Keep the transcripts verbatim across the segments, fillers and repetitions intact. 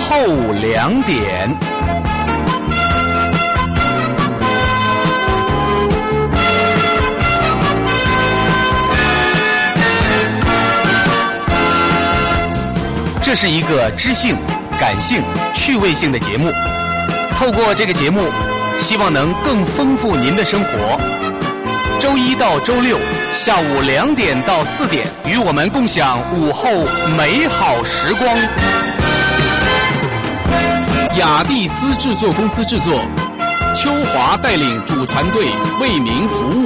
后两点。这是一个知性、感性、趣味性的节目。透过这个节目，希望能更丰富您的生活。周一到周六下午两点到四点，与我们共享午后美好时光。雅蒂斯制作公司制作，秋华带领主团队为您服务。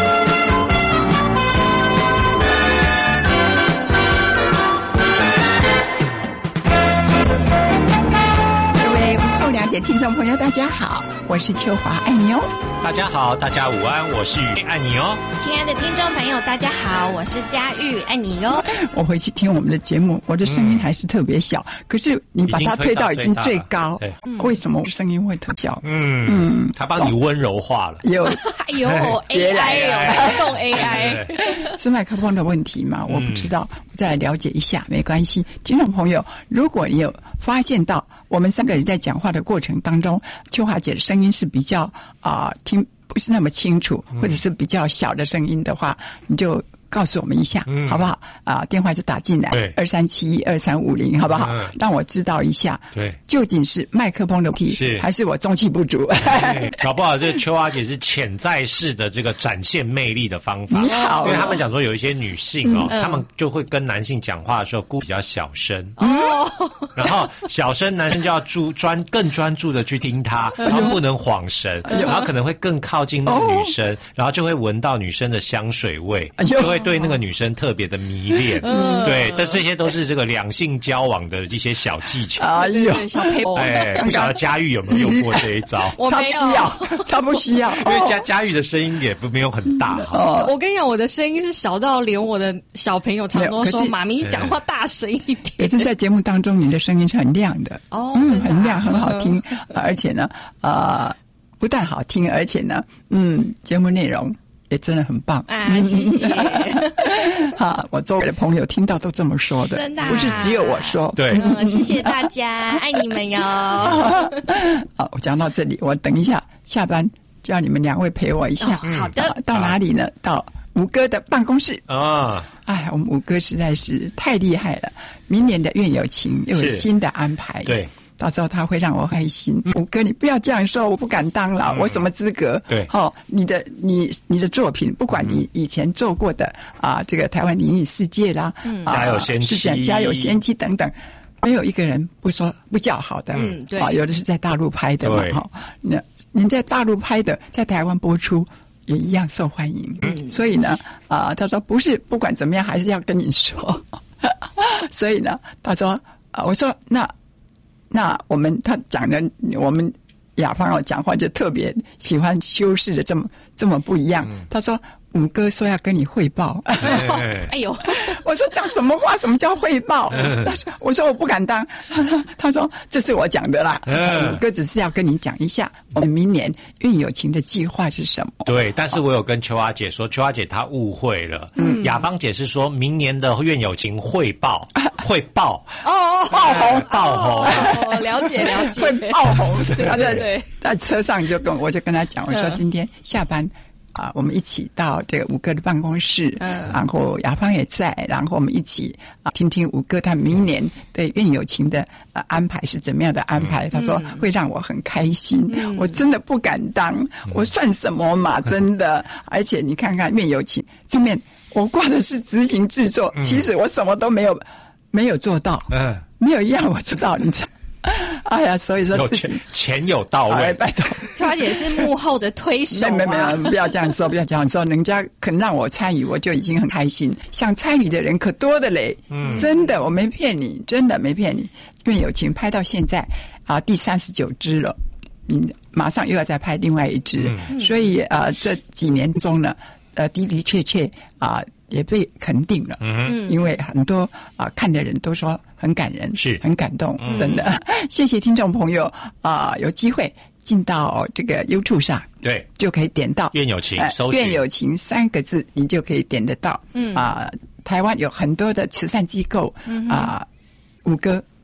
听众朋友大家好，我是秋华，爱你哦。 大家好，大家午安，我是雨，爱你哦。 亲爱的听众朋友大家好，我是佳玉，爱你哟。 我回去听我们的节目，我的声音还是特别小，嗯、可是你把它推到已经最高，为什么声音会特小？ 嗯嗯，他帮你温柔化了。 有有 A I 有自动 A I， 是麦克风的问题吗？我不知道，我再来了解一下，没关系。听众朋友，如果你有发现到我们三个人在讲话的过程当中，秋华姐的声音是比较啊、呃、听不是那么清楚，或者是比较小的声音的话，你就告诉我们一下，嗯、好不好？啊、呃，电话就打进来，二三七一二三五零，好不好？嗯、让我知道一下，对，究竟是麦克风的问题，是还是我中气不足？ 搞不好这秋华姐是潜在式的这个展现魅力的方法。 你好， 因为他们讲说有一些女性哦，嗯、他们就会跟男性讲话的时候故比较小声哦，然后小声男生就要注专更专注的去听她，然后不能晃神，哎、然后可能会更靠近那个女生，哦、然后就会闻到女生的香水味，哎、就会对那个女生特别的迷恋。嗯、对，但这些都是这个两性交往的一些小技巧。 哎呦， 小配合。 哎，不晓得佳玉有没有用过这一招？ 我没有， 他不需要，他不需要， 因为佳佳玉的声音也不没有很大哈。 哦，我跟你讲，我的声音是小到连我的小朋友常都说：“妈咪，你讲话大声一点。” 可是，在节目当中，你的声音是很亮的哦，嗯，很亮，很好听，而且呢，呃，不但好听，而且呢，嗯，节目内容也真的很棒啊！谢谢。 哈，我周围的朋友听到都这么说的， 真的、啊， 不是只有我说。 对、 嗯，谢谢大家，爱你们哟。 好，我讲到这里，我等一下下班叫你们两位陪我一下。 哦、好的、 啊。到哪里呢？到吴哥的办公室啊！哎，我们吴哥实在是太厉害了。明年的愿有情又有新的安排。对。到时候他会让我开心。吴哥，你不要这样说，我不敢当了，嗯、我什么资格？对，哦，你的你你的作品，不管你以前做过的啊、呃，这个台湾灵异世界啦，嗯， 家有仙妻， 是家有仙妻等等，没有一个人不说不叫好的。嗯，对，啊，有的是在大陆拍的嘛，哈，那您在大陆拍的，在台湾播出也一样受欢迎。嗯，所以呢，啊、呃，他说不是，不管怎么样，还是要跟你说。所以呢，他说啊、呃，我说那。那我们他讲的，我们雅芳哦讲话就特别喜欢修饰的这么这么不一样。嗯、他说五哥说要跟你汇报， 哎呦， 我说讲什么话？什么叫汇报？我说我不敢当。他说这是我讲的啦，五哥只是要跟你讲一下，我们明年运有情的计划是什么。 对，但是我有跟秋华姐说，秋华姐她误会了。嗯，雅芳姐是说明年的愿有情汇报，汇报哦，爆红， 爆红， 哦，了解了解， 会爆红。 他在在车上就跟我就跟他讲，我说今天下班。啊，我们一起到这个吴哥的办公室，嗯，然后雅芳也在，然后我们一起啊听听吴哥他明年对愿有情的呃安排是怎么样的安排。嗯、他说会让我很开心，嗯、我真的不敢当，嗯、我算什么嘛，真的。而且你看看愿有情上面我挂的是执行制作，嗯、其实我什么都没有没有做到，嗯，没有一样我知道，你知道。哎呀，所以说自己钱钱有到位， 哎、拜托， 秋华姐是幕后的推手、啊， 没没没，不要这样说，不要这样说，人家肯让我参与，我就已经很开心。想参与的人可多的嘞，嗯，真的，我没骗你，真的没骗你。愿有情拍到现在啊，第三十九支了，你马上又要再拍另外一支，嗯、所以呃，这几年中呢，呃，的的确确啊。呃也被肯定了，嗯，因为很多啊、呃、看的人都说很感人，是很感动，嗯、真的。谢谢听众朋友啊、呃，有机会进到这个 YouTube 上， 对， 就可以点到愿有情，搜寻愿有情三个字，你就可以点得到。嗯啊、呃，台湾有很多的慈善机构啊，五、呃、哥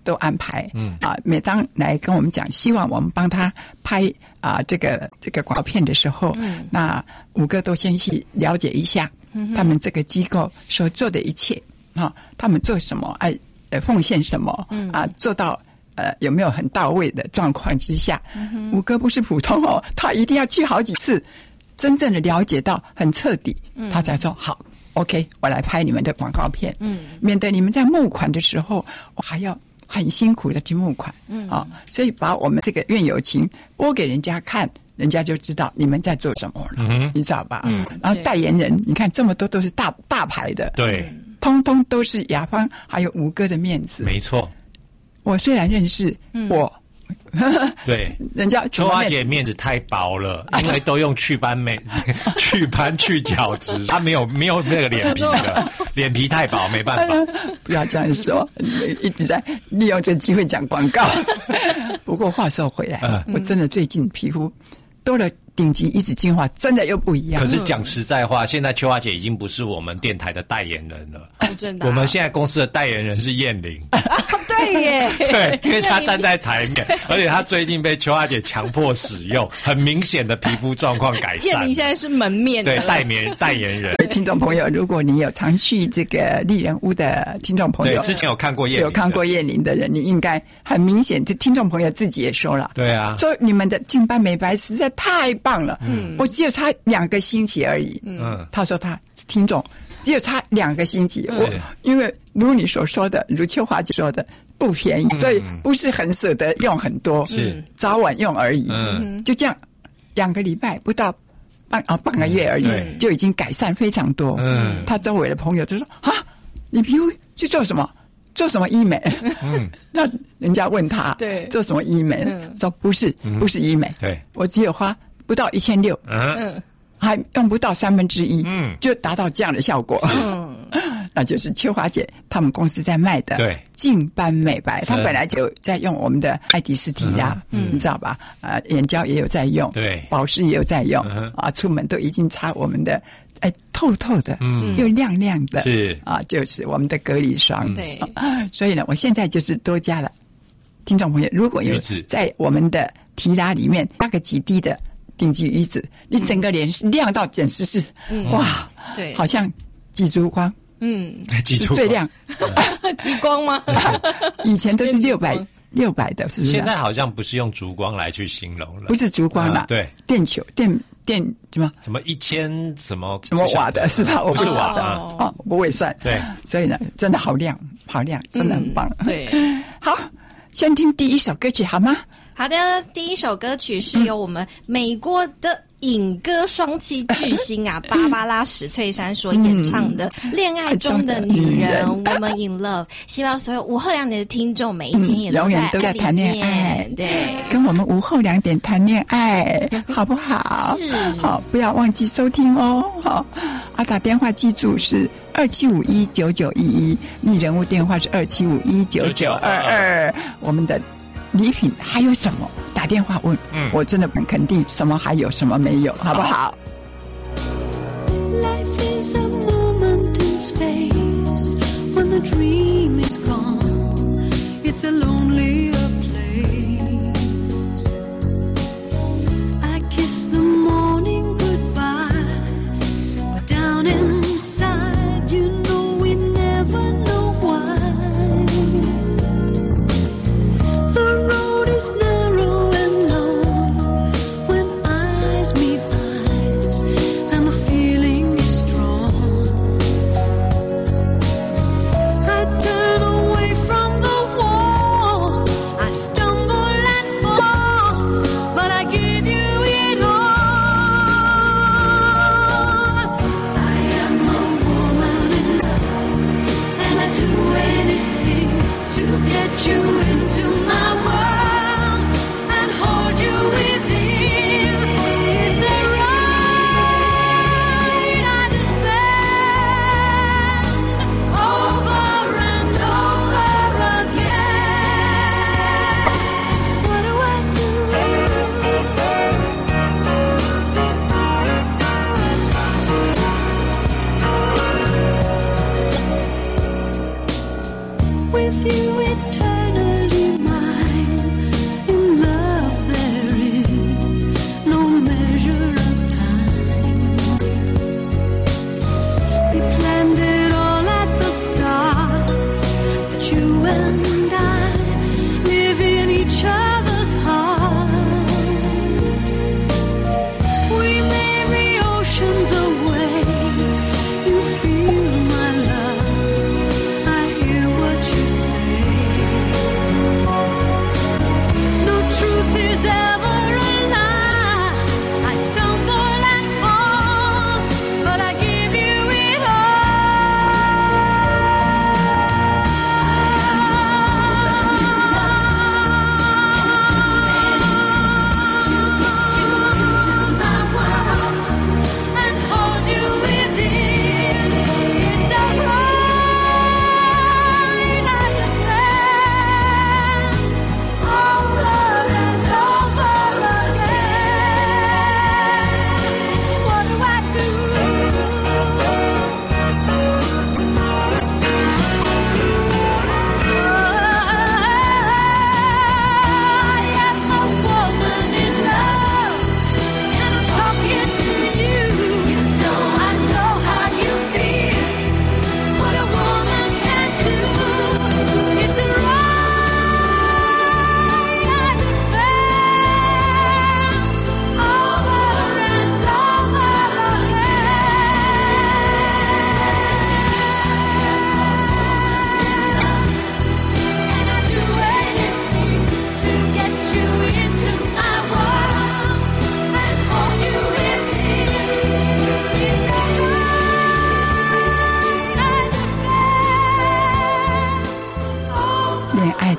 都安排。嗯啊，每当来跟我们讲，希望我们帮他拍啊这个这个广告片的时候，嗯，那五哥都先去了解一下，嗯，他们这个机构所做的一切啊，他们做什么，哎，呃，奉献什么，嗯啊，做到。呃，有没有很到位的状况之下，嗯、五哥不是普通哦，他一定要去好几次，真正的了解到很彻底，嗯、他才说好 ，OK， 我来拍你们的广告片，嗯，免得你们在募款的时候，我还要很辛苦的去募款，嗯，啊、哦，所以把我们这个愿有情播给人家看，人家就知道你们在做什么了，嗯、你知道吧？嗯，然后代言人，你看这么多都是大大牌的， 对， 通通都是雅芳还有五哥的面子， 没错。 我虽然认识、嗯、我， 对， 人家秋花姐面子太薄了，因为都用祛斑美、祛斑去角质，她没有没有那个脸皮的，脸皮太薄，没办法。 不要这样说，一直在利用这个机会讲广告。不过话说回来，嗯、我真的最近皮肤多了顶级一指精华，真的又不一样。 可是讲实在话，现在秋花姐已经不是我们电台的代言人了。 哦，真的、啊。 我们现在公司的代言人是燕玲。 对耶， 对，因为她站在台面，而且她最近被秋花姐强迫使用，很明显的皮肤状况改善。 燕玲现在是门面的， 对，代言代言人。 听众朋友，如果你有常去这个丽人屋的听众朋友， 对，之前有看过燕玲， 有看过燕玲的人，你应该很明显，这听众朋友自己也说了， 对啊， 说你们的净斑美白实在太棒了，嗯，我只有差两个星期而已，嗯，他说他听众只有差两个星期，我因为如你所说的，如秋华姐说的。不便宜，所以不是很舍得用很多， 是早晚用而已。嗯，就这样，两个礼拜不到半啊半个月而已，嗯、就已经改善非常多。嗯，他周围的朋友都说啊，你皮肤去做什么？做什么医美？嗯，那人家问他，对，做什么医美？嗯、说不是，不是医美。 对、嗯， 我只有花不到一千六，嗯，还用不到三分之一，嗯，就达到这样的效果。嗯。那就是秋华姐他们公司在卖的对净斑美白，她本来就在用我们的爱迪斯提拉，嗯，你知道吧？呃，眼胶也有在用， 对， 保湿也有在用，嗯、啊，出门都一定擦我们的，哎，透透的，嗯，又亮亮的， 是啊，就是我们的隔离霜， 对、 啊，所以呢，我现在就是多加了，听众朋友，如果有在我们的提拉里面加个几滴的顶级鱼子，你整个脸亮到简直是，嗯、哇， 对， 好像几烛光。 嗯， 最亮， 极光吗？ 以前都是六百六百的，是不是？ 现在好像不是用烛光来去形容了， 不是烛光了、啊， 对， 电球电电什么什么一千什么什么瓦的是吧？我不是瓦的哦，不会算。 对， 所以呢，真的好亮，好亮，真的很棒。 嗯、对， 好，先听第一首歌曲好吗？ 好的，第一首歌曲是由我们美国的影歌双栖巨星啊，芭芭拉史翠珊所演唱的《恋爱中的女人》Woman in Love。希望所有午后两点的听众每一天也永远都在谈恋爱， 对， 跟我们午后两点谈恋爱，好不好？ 是， 好，不要忘记收听哦。好，啊，打电话记住是二七五一九九一一，你人物电话是二七五一九九二二，我们的。礼品还有什么？打电话问，嗯，我真的很肯定，什么还有，什么没有，好不好 ？Life is a moment in space when the dream is gone. It's a lonelier place. I kiss the morning goodbye, but down inside, you know we never know why. Is narrow and long when eyes meet eyes and the feeling is strong.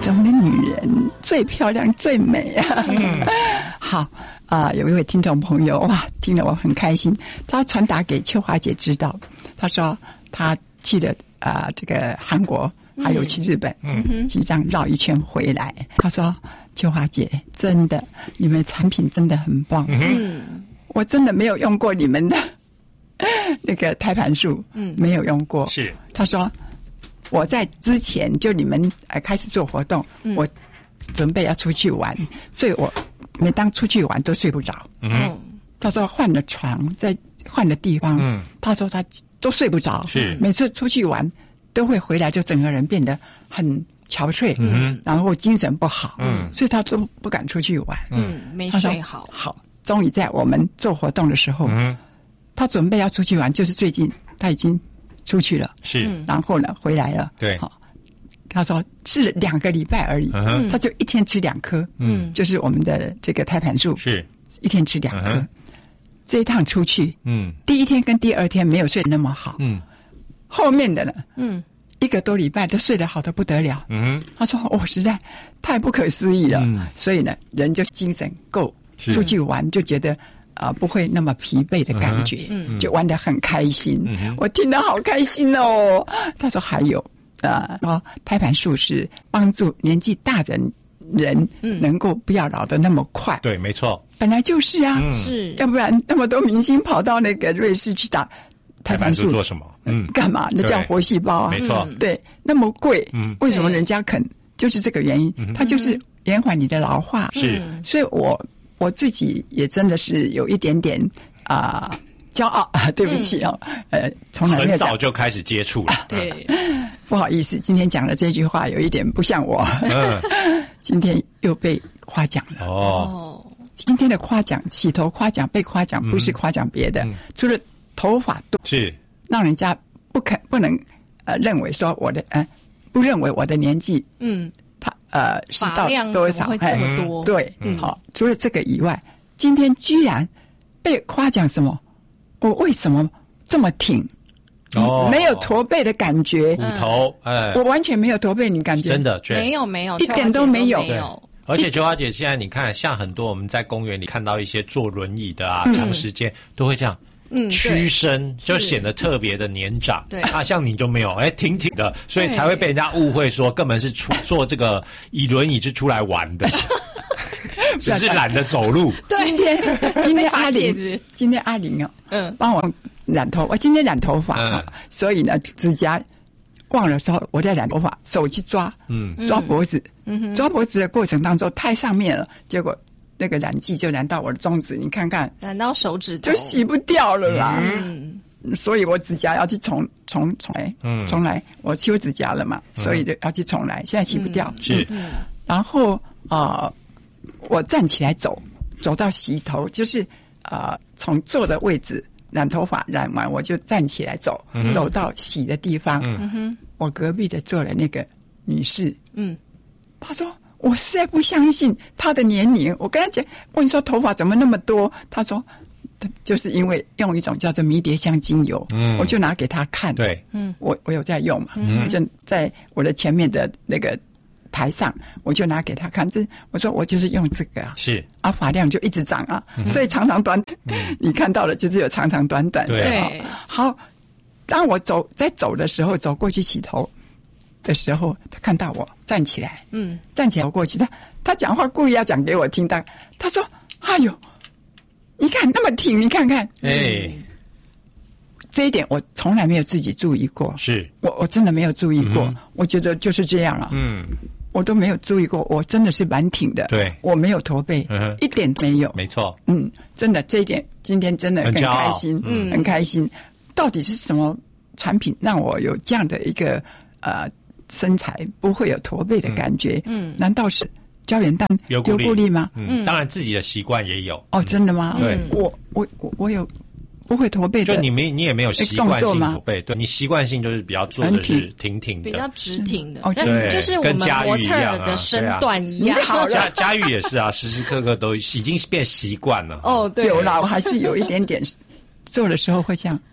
中的女人最漂亮、最美啊！嗯、好啊、呃，有一位听众朋友哇，听了我很开心，他传达给秋华姐知道，他说他去了啊、呃、这个韩国，还有去日本，嗯，就这样绕一圈回来。他说秋华姐，真的，你们产品真的很棒，嗯，我真的没有用过你们的那个胎盘素，嗯，没有用过。 是， 他说我在之前就你们呃开始做活动，嗯、我准备要出去玩，所以我每当出去玩都睡不着。嗯，他说换了床，在换了地方，嗯，他说他都睡不着， 是每次出去玩都会回来就整个人变得很憔悴，嗯，然后精神不好，嗯，所以他都不敢出去玩， 嗯，没睡好。 好，终于在我们做活动的时候，嗯，他准备要出去玩，就是最近他已经出去了， 是， 然后呢回来了， 对， 好，他说吃两个礼拜而已，嗯，他就一天吃两颗，嗯，就是我们的这个胎盘素， 是一天吃两颗。嗯，这一趟出去，嗯，第一天跟第二天没有睡那么好，嗯，后面的呢，嗯，一个多礼拜都睡得好得不得了，嗯，他说我、哦、实在太不可思议了，嗯，所以呢，人就精神够，出去玩就觉得啊、呃、不会那么疲惫的感觉，嗯，就玩得很开心，嗯，我听得好开心哦。他说还有啊，呃、胎盘素是帮助年纪大的人能够不要老得那么快， 对，没错。 本来就是啊， 嗯、是， 要不然那么多明星跑到那个瑞士去打胎盘素做什么？嗯， 干嘛？那叫活细胞啊， 没错。 对，那么贵，嗯，为什么人家肯？就是这个原因，嗯、它就是延缓你的老化。 是， 所以我我自己也真的是有一点点啊、呃、骄傲啊，对不起哦，嗯、呃，从来没有很早就开始接触了， 对， 不好意思，今天讲的这句话有一点不像我，嗯、今天又被夸奖了哦。今天的夸奖，洗头夸奖，被夸奖，不是夸奖别的，嗯、除了头发多， 是让人家不肯不能呃认为说我的呃不认为我的年纪，嗯，他呃是到多少会这么多？ 哎、对，嗯，好，除了这个以外，今天居然被夸奖什么？我为什么这么挺？哦，没有驼背的感觉， 骨头，哎， 我完全没有驼背，你感觉真的没有没有一点都没有。 而且秋华姐现在你看，像很多我们在公园里看到一些坐轮椅的啊， 嗯、 长时间都会这样，嗯，屈身就显得特别的年长。 对啊，像你就没有，哎，挺挺的，所以才会被人家误会说根本是出坐这个以轮椅是出来玩的，只是懒得走路。 今天今天阿玲，今天阿玲哦，嗯，帮我染头，我今天染头发，嗯、所以呢指甲。忘了说我在染头发，手去抓，嗯，抓脖子，嗯，抓脖子的过程当中太上面了，结果那个染剂就染到我的中指，你看看， 染到手指头就洗不掉了啦。嗯，所以我指甲要去重重重来，嗯，重来，我修指甲了嘛，所以就要去重来，现在洗不掉。 嗯、是， 嗯，然后啊、呃，我站起来走，走到洗头，就是啊、呃，从坐的位置。染头发染完我就站起来走，嗯、走到洗的地方。嗯哼，我隔壁的坐了那个女士，嗯，她说我实在不相信她的年龄。我跟她讲，问说头发怎么那么多？她说，就是因为用一种叫做迷迭香精油。嗯，我就拿给她看。 对， 嗯，我我有在用嘛，嗯，我就在我的前面的那个台上，我就拿给他看，这我说我就是用这个啊， 是啊，发量就一直长啊，嗯、所以长长短，嗯、你看到了就是有长长短短的。 对， 好，当我走在走的时候，走过去洗头的时候，他看到我站起来，嗯，站起来我过去，他他讲话故意要讲给我听，他他说：“哎呦，你看那么挺，你看看。”哎。这一点我从来没有自己注意过， 是我我真的没有注意过，嗯、我觉得就是这样啊，嗯，我都没有注意过，我真的是蛮挺的， 对， 我没有驼背，嗯、一点都没有， 没错， 嗯，真的这一点今天真的很开心，嗯，很开心。到底是什么产品让我有这样的一个呃身材，不会有驼背的感觉？嗯，难道是胶原蛋优固力吗？ 嗯，当然自己的习惯也有。 哦，真的吗？ 对， 我我我我有。不会驼背的， 就你没你也没有习惯性驼背，对你习惯性就是比较做的是挺挺的， 比较直挺的， 哦， 对，就是我们模特儿的身段一样。 好， 佳佳玉也是啊，时时刻刻都已经变习惯了。 哦，对， 有啦，我还是有一点点做的时候会这样。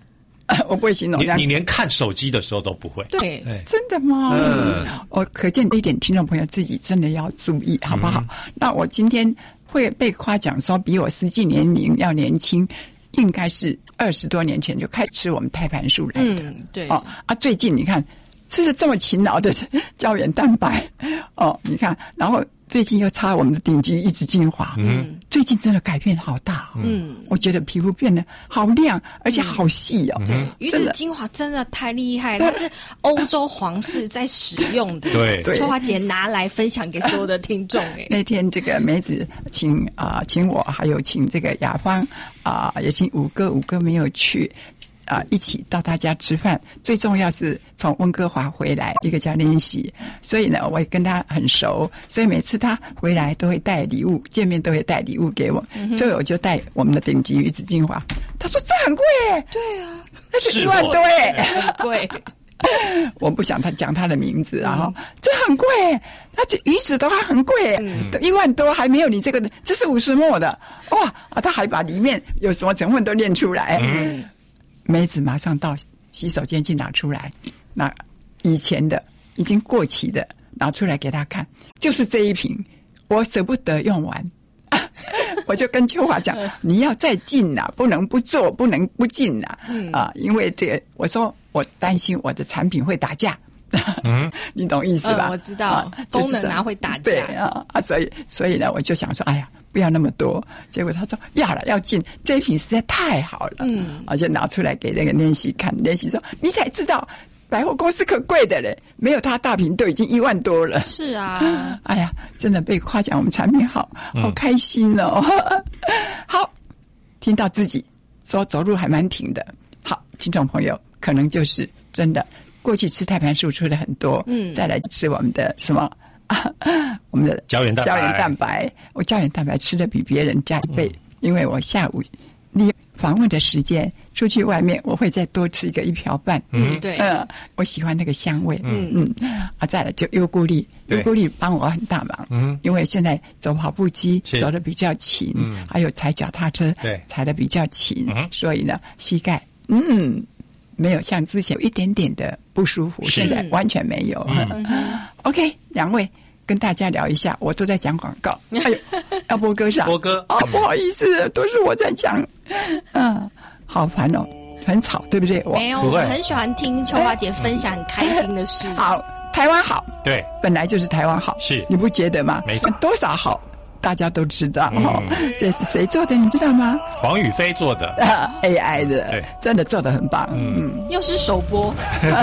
我不会形容这样。 你连看手机的时候都不会。 对， 真的吗？ 嗯， 我可见这一点，听众朋友自己真的要注意，好不好？嗯、那我今天会被夸奖说比我实际年龄要年轻，应该是二十多年前就开始吃我们胎盘素来的。 嗯，对。 哦啊，最近你看吃了这么勤劳的胶原蛋白，哦，你看，然后最近又擦我们的顶级一支精华，嗯，最近真的改变好大，嗯，我觉得皮肤变得好亮，而且好细哦。 对，鱼子精华真的太厉害，它是欧洲皇室在使用的。 对， 秋华姐拿来分享给所有的听众。哎， 那天这个梅子请啊、呃、请我，还有请这个雅芳啊、呃，也请五哥，五哥没有去。啊、呃，一起到他家吃饭，最重要是从温哥华回来，一个叫练习，所以呢，我也跟他很熟，所以每次他回来都会带礼物，见面都会带礼物给我，嗯、所以我就带我们的顶级鱼子精华。他说这很贵耶， 对啊， 那是一万多耶， 很贵。 我不想他讲他的名字啊，哈、嗯，这很贵，他这鱼子都还很贵，嗯，都一万多，还没有你这个，这是五十末的，哇啊，他还把里面有什么成分都念出来，嗯。梅子马上到洗手间去拿出来，那以前的已经过期的拿出来给他看，就是这一瓶，我舍不得用完，我就跟秋华讲，你要再进啦，不能不做，不能不进啦，嗯、啊，因为这个，我说我担心我的产品会打架。嗯，你懂意思吧？ 嗯、我知道，啊就是、功能啊会打架。 对啊啊，所以所以呢，我就想说，哎呀，不要那么多。结果他说要了要进，这一瓶实在太好了，嗯，而且拿出来给那个练习看，练习说你才知道百货公司可贵的嘞，没有他大瓶都已经一万多了。 是啊， 哎呀，真的被夸奖我们产品好，好开心哦。嗯、好，听到自己说走路还蛮挺的，好，听众朋友可能就是真的。过去吃胎盘素吃了很多，嗯，再来吃我们的什么啊？我们的胶原蛋白， 胶原蛋白，我胶原蛋白吃的比别人加一倍，嗯、因为我下午利用访问的时间出去外面，我会再多吃一个一瓢半， 嗯，对， 嗯，我喜欢那个香味，嗯嗯，啊，再来就优固力，优固力帮我很大忙，嗯，因为现在走跑步机走的比较勤，嗯，还有踩脚踏车， 对， 踩的比较勤，嗯，所以呢，膝盖，嗯。没有像之前有一点点的不舒服，现在完全没有。嗯、OK， 两位跟大家聊一下，我都在讲广告。哎呦，要播歌上， 播歌哦，不好意思，都是我在讲。嗯，好烦哦，很吵，对不对？我没有，我很喜欢听秋华姐分享很开心的事。 好，台湾好，对，本来就是台湾好， 是你不觉得吗？ 没错， 多少好。大家都知道哈、嗯，这是谁做的？你知道吗？ 黄宇飞做的、 啊、，A I 的， 对， 真的做得很棒。 嗯，嗯又是首播。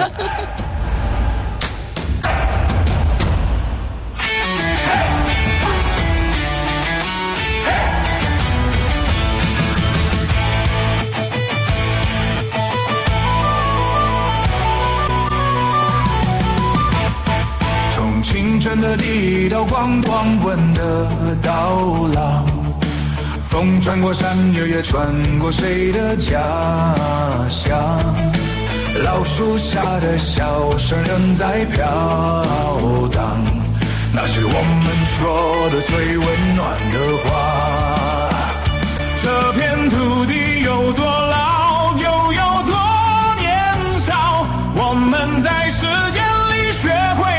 清晨的地道光光闻的道廊，风穿过山丘也穿过谁的家乡，老树下的笑声仍在飘荡，那是我们说的最温暖的话。这片土地有多老就有多年少，我们在时间里学会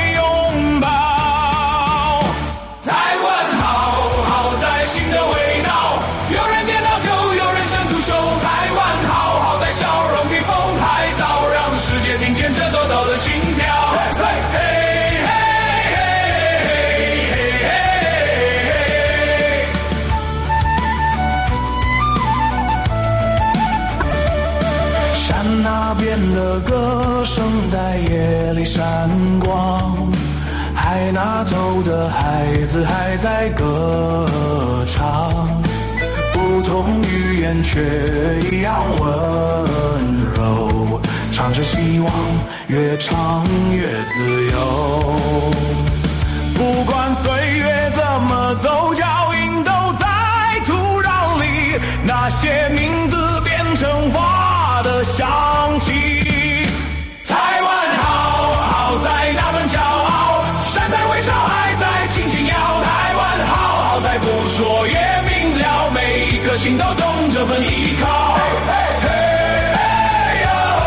那边的歌声在夜里闪光，海那头的孩子还在歌唱，不同语言却一样温柔，唱着希望，越唱越自由。不管岁月怎么走，脚印都在土壤里，那些名字变成花的香气。台湾好，好在那份骄傲，山在微笑，海在轻轻摇。台湾好，好在不说也明了，每一颗心都懂这份依靠。嘿嘿嘿哟，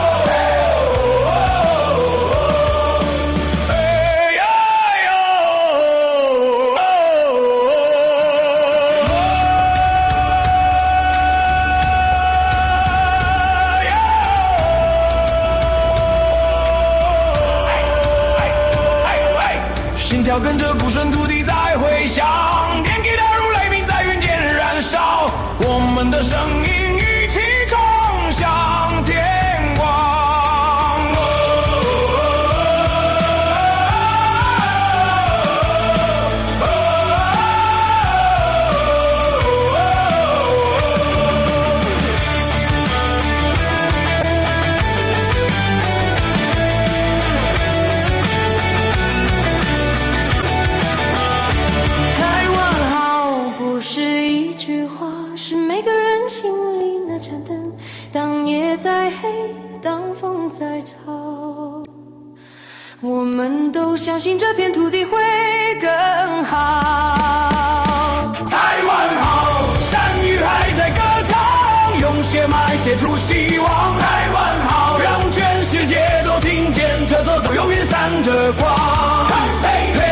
心跳跟着鼓声，土地在回响，天地大如雷鸣，在云间燃烧，我们的声音一起冲向天光。 当夜再黑，当风再吵，我们都相信这片土地会更好。 台湾好，山与海在歌唱，用血脉写出希望。台湾好，让全世界都听见，这座岛永远闪着光。嘿嘿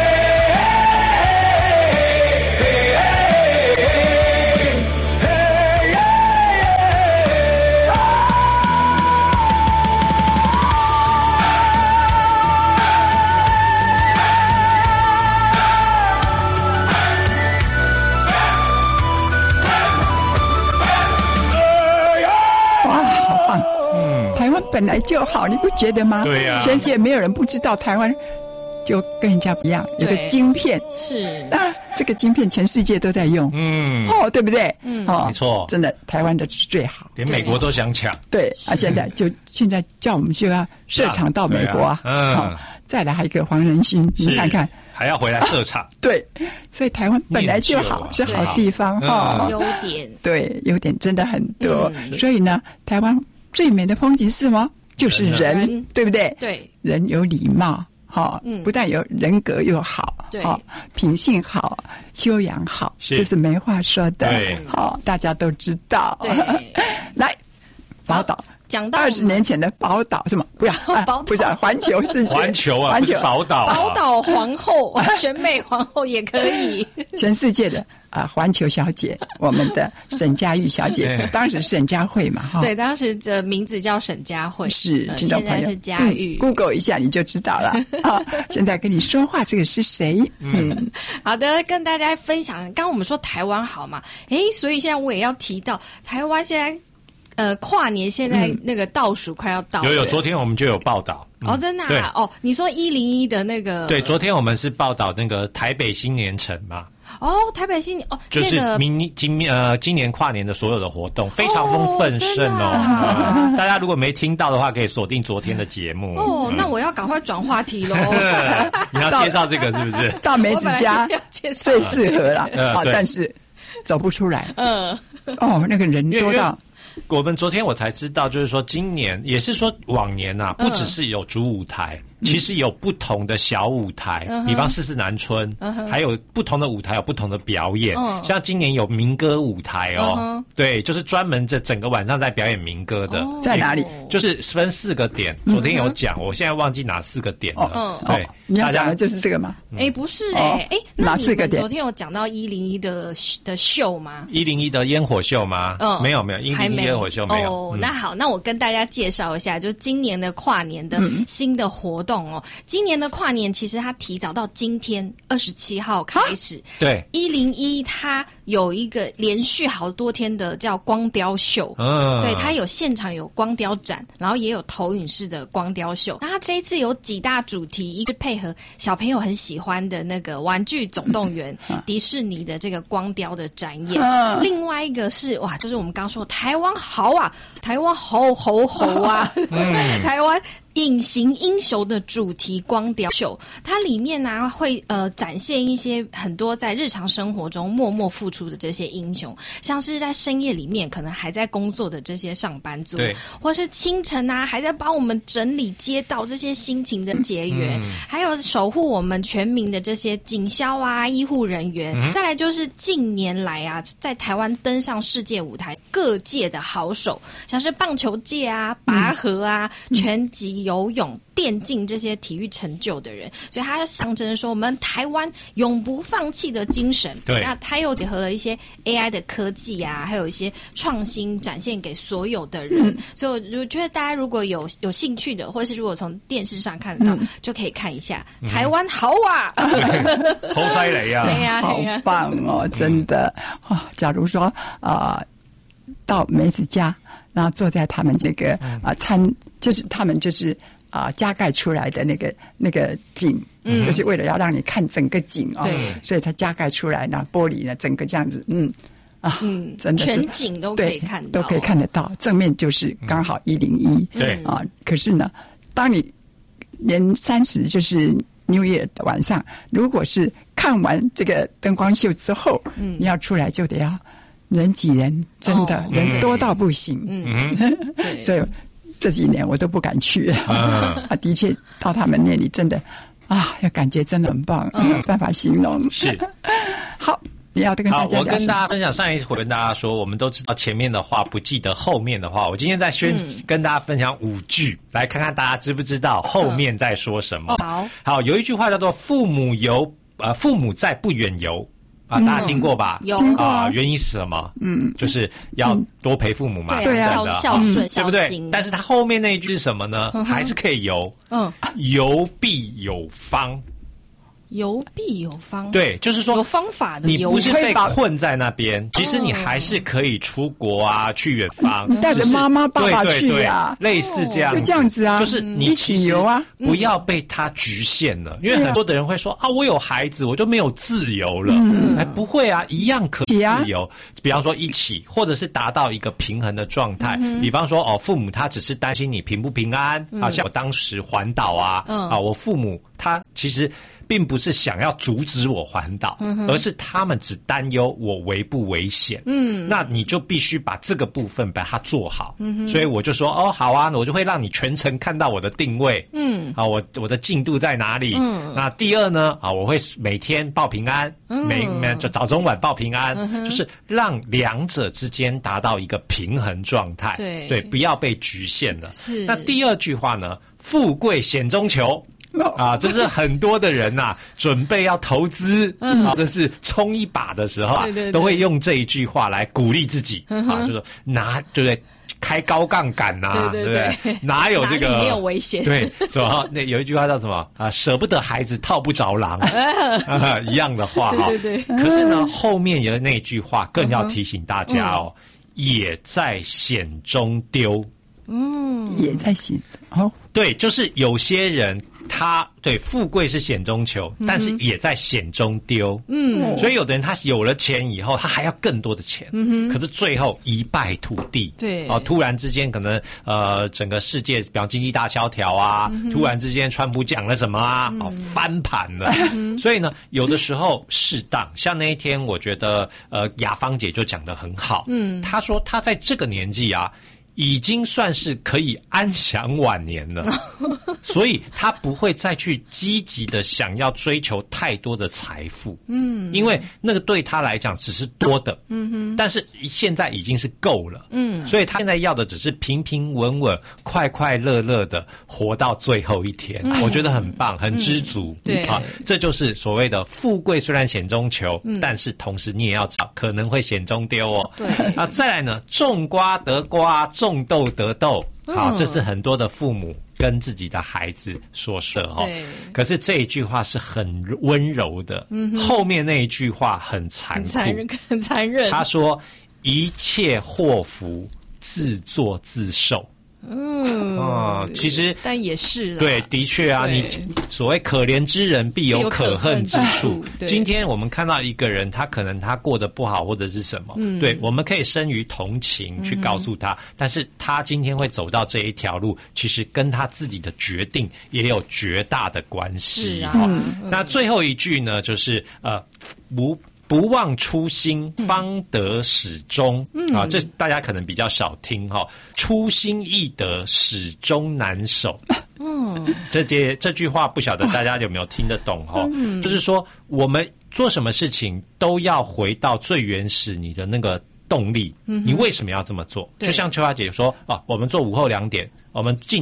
本来就好，你不觉得吗？ 对呀、啊， 全世界没有人不知道台湾就跟人家不一样，有个晶片是啊，这个晶片全世界都在用， 嗯， 哦，对不对？ 嗯， 哦， 没错， 真的台湾的是最好， 连美国都想抢。 对啊，现在就现在叫我们就要设厂到美国啊， 啊嗯、 哦，再来还有一个黄仁勋，你看看。 还要回来设厂、啊， 对，所以台湾本来就好，是好地方哈。 优点对，优点真的很多，嗯、所以呢，台湾最美的风景是什么？就是人，人对不对？ 对， 人有礼貌，哈、哦嗯，不但有人格又好， 对， 哦，品性好，修养好，这是没话说的。 对， 好、哦，大家都知道。 对， 来，宝岛。 讲到二十年前的宝岛是吗？不要，啊、不是环球世界， 环球啊， 环球宝岛、啊， 宝岛皇后、选美皇后也可以。 全世界的啊，环球小姐，我们的沈佳玉小姐，当时沈佳慧嘛，哈， 对，当时的名字叫沈佳慧， 是， 呃、现在是佳玉、 嗯、，Google 一下你就知道了。啊，现在跟你说话这个是谁？嗯， 好的，跟大家分享。刚刚我们说台湾好嘛，哎，所以现在我也要提到台湾现在。呃，跨年现在那个倒数快要到了、 嗯，有有，昨天我们就有报道、 嗯、哦，真的啊，哦，你说一零一的那个， 对，昨天我们是报道那个台北新年城嘛， 哦，台北新年哦， 就是明年、那个、今呃今年跨年的所有的活动非常丰奋盛哦， 哦嗯、大家如果没听到的话，可以锁定昨天的节目哦、嗯。那我要赶快转话题喽， 你要介绍这个是不是？ 到梅子家最适合了啊，但是走不出来， 嗯， 哦，那个人多到。 我们昨天我才知道，就是说今年也是说往年啊，不只是有主舞台，嗯、其实有不同的小舞台，嗯、比方四四南村、嗯，还有不同的舞台有不同的表演。嗯、像今年有民歌舞台哦，嗯、对，就是专门这整个晚上在表演民歌的。 哦、在哪里？ 就是分四个点，昨天有讲、嗯，我现在忘记哪四个点了。 哦、 对、 哦，你要讲的就是这个吗？ 哎、嗯，不是哎、欸，哎、哦， 哪四个点？ 昨天有讲到一零一的的秀吗？ 一零一的烟火秀吗？嗯，没有没有，一零一烟火秀没有。 哦，那好，那我跟大家介绍一下，就是今年的跨年的新的活动哦。嗯、今年的跨年其实它提早到今天二十七号开始。 对， 一零一它有一个连续好多天的叫光雕秀。嗯，对，它有现场有光雕展，然后也有投影式的光雕秀。那它这一次有几大主题，一个配合小朋友很喜欢的那个《玩具总动员》嗯、迪士尼的这个光雕的展演。嗯、另外一个是哇，就是我们刚说台湾好啊。台湾吼吼吼啊！嗯、台湾隐形英雄的主题光雕秀，它里面呢、啊、会呃展现一些很多在日常生活中默默付出的这些英雄，像是在深夜里面可能还在工作的这些上班族， 对， 或是清晨啊还在帮我们整理街道这些辛勤的结缘，嗯、还有守护我们全民的这些警消啊医护人员，嗯、再来就是近年来啊在台湾登上世界舞台各界的好手，像是棒球界啊、拔河啊、嗯、拳击。 游泳、电竞这些体育成就的人，所以他象征说我们台湾永不放弃的精神。 对， 那他又结合了一些 A I 的科技啊，还有一些创新展现给所有的人。嗯、所以我就觉得大家如果有有兴趣的，或者是如果从电视上看得到，嗯、就可以看一下、嗯、台湾好啊， 好犀利啊！ 对呀， 好棒哦，真的啊！假如说啊、呃，到梅子家，然后坐在他们这个啊、呃、餐，就是他们就是啊、呃、加盖出来的那个那个景。嗯，就是为了要让你看整个景哦， 对， 所以它加盖出来，那玻璃呢，整个这样子，嗯啊， 嗯， 真的是全景都可以看到， 都可以看得到，正面就是刚好一零一， 对啊，可是呢，当你年三十就是 New Year 的晚上，如果是看完这个灯光秀之后，嗯，你要出来就得要人挤人，真的、哦、人多到不行， 嗯，对， 所以这几年我都不敢去，啊，的确到他们那里真的。啊，要感觉真的很棒，没有办法形容。 是， 好，你要跟大家好，我跟大家分享，上一次我跟大家说，我们都知道前面的话，不记得后面的话。我今天在宣、嗯、跟大家分享五句，来看看大家知不知道后面在说什么。 嗯、好， 好，有一句话叫做“父母游，呃，父母在不远游”。啊，大家听过吧？ 有啊，原因是什么？嗯，就是要多陪父母嘛， 对啊，孝顺， 对不对？但是他后面那一句是什么呢？嗯、还是可以游，嗯，游必有方。 游必有方， 对，就是说有方法的。 你不是被困在那边，其实你还是可以出国啊，去远方。 你带着妈妈、爸爸去啊， 类似这样， 就这样子啊， 就是你一起游啊， 不要被他局限了。因为很多的人会说啊，我有孩子，我就没有自由了。哎，不会啊，一样可以自由。比方说一起，或者是达到一个平衡的状态。比方说哦，父母他只是担心你平不平安啊，像我当时环岛啊，啊，我父母他其实。并不是想要阻止我环岛，嗯、而是他们只担忧我危不危险。嗯，那你就必须把这个部分把它做好。嗯，所以我就说哦，好啊，我就会让你全程看到我的定位。嗯，啊，我我的进度在哪里？嗯，那第二呢，啊，我会每天报平安，嗯、每每就早中晚报平安，嗯、就是让两者之间达到一个平衡状态。 对对，不要被局限了。 是。 那第二句话呢？富贵险中求。啊，这是很多的人呐、啊，准备要投资，嗯，或者是冲一把的时候啊， 对对对， 都会用这一句话来鼓励自己、嗯、啊，就是拿，对不对？开高杠杆呐、啊， 对对对， 对不对？哪有这个？ 哪里没有危险？ 对，是吧？那有一句话叫什么啊？舍不得孩子套不着狼，啊、一样的话哈。 对对对。 可是呢，后面有那句话更要提醒大家哦，嗯、也在险中丢。 嗯，也在险中哦。 对，就是有些人。他对富贵是险中求，但是也在险中丢。嗯，所以有的人他有了钱以后，他还要更多的钱。嗯哼，可是最后一败涂地。 对， 哦，突然之间可能呃，整个世界比方经济大萧条啊，嗯、突然之间川普讲了什么啊，嗯、哦，翻盘了。嗯、所以呢，有的时候适当，像那一天，我觉得呃，雅芳姐就讲得很好。嗯，她说她在这个年纪啊。已经算是可以安享晚年了，所以他不会再去积极的想要追求太多的财富，嗯，因为那个对他来讲只是多的，嗯哼，但是现在已经是够了，嗯，所以他现在要的只是平平稳稳、快快乐乐的活到最后一天，嗯、我觉得很棒，很知足， 嗯、对啊，这就是所谓的富贵虽然险中求，嗯、但是同时你也要知道可能会险中丢哦， 对， 啊，再来呢，种瓜得瓜。种豆得豆，好，这是很多的父母跟自己的孩子所说哦。可是这一句话是很温柔的，嗯、后面那一句话很残酷， 很残忍，很残忍。 他说：“一切祸福自作自受。”嗯啊，其实但也是对，的确啊，你所谓可怜之人必有可恨之处。今天我们看到一个人，他可能他过得不好或者是什么，嗯、对，我们可以生于同情去告诉他，嗯、但是他今天会走到这一条路，其实跟他自己的决定也有绝大的关系啊。嗯、那最后一句呢，就是呃不。不忘初心，方得始终。嗯、啊，这大家可能比较少听哈、哦。初心易得，始终难守。嗯，这节这句话不晓得大家有没有听得懂哈、哦？嗯、就是说，我们做什么事情都要回到最原始你的那个动力。嗯、你为什么要这么做？就像秋华姐说啊，我们做午后两点，我们进的。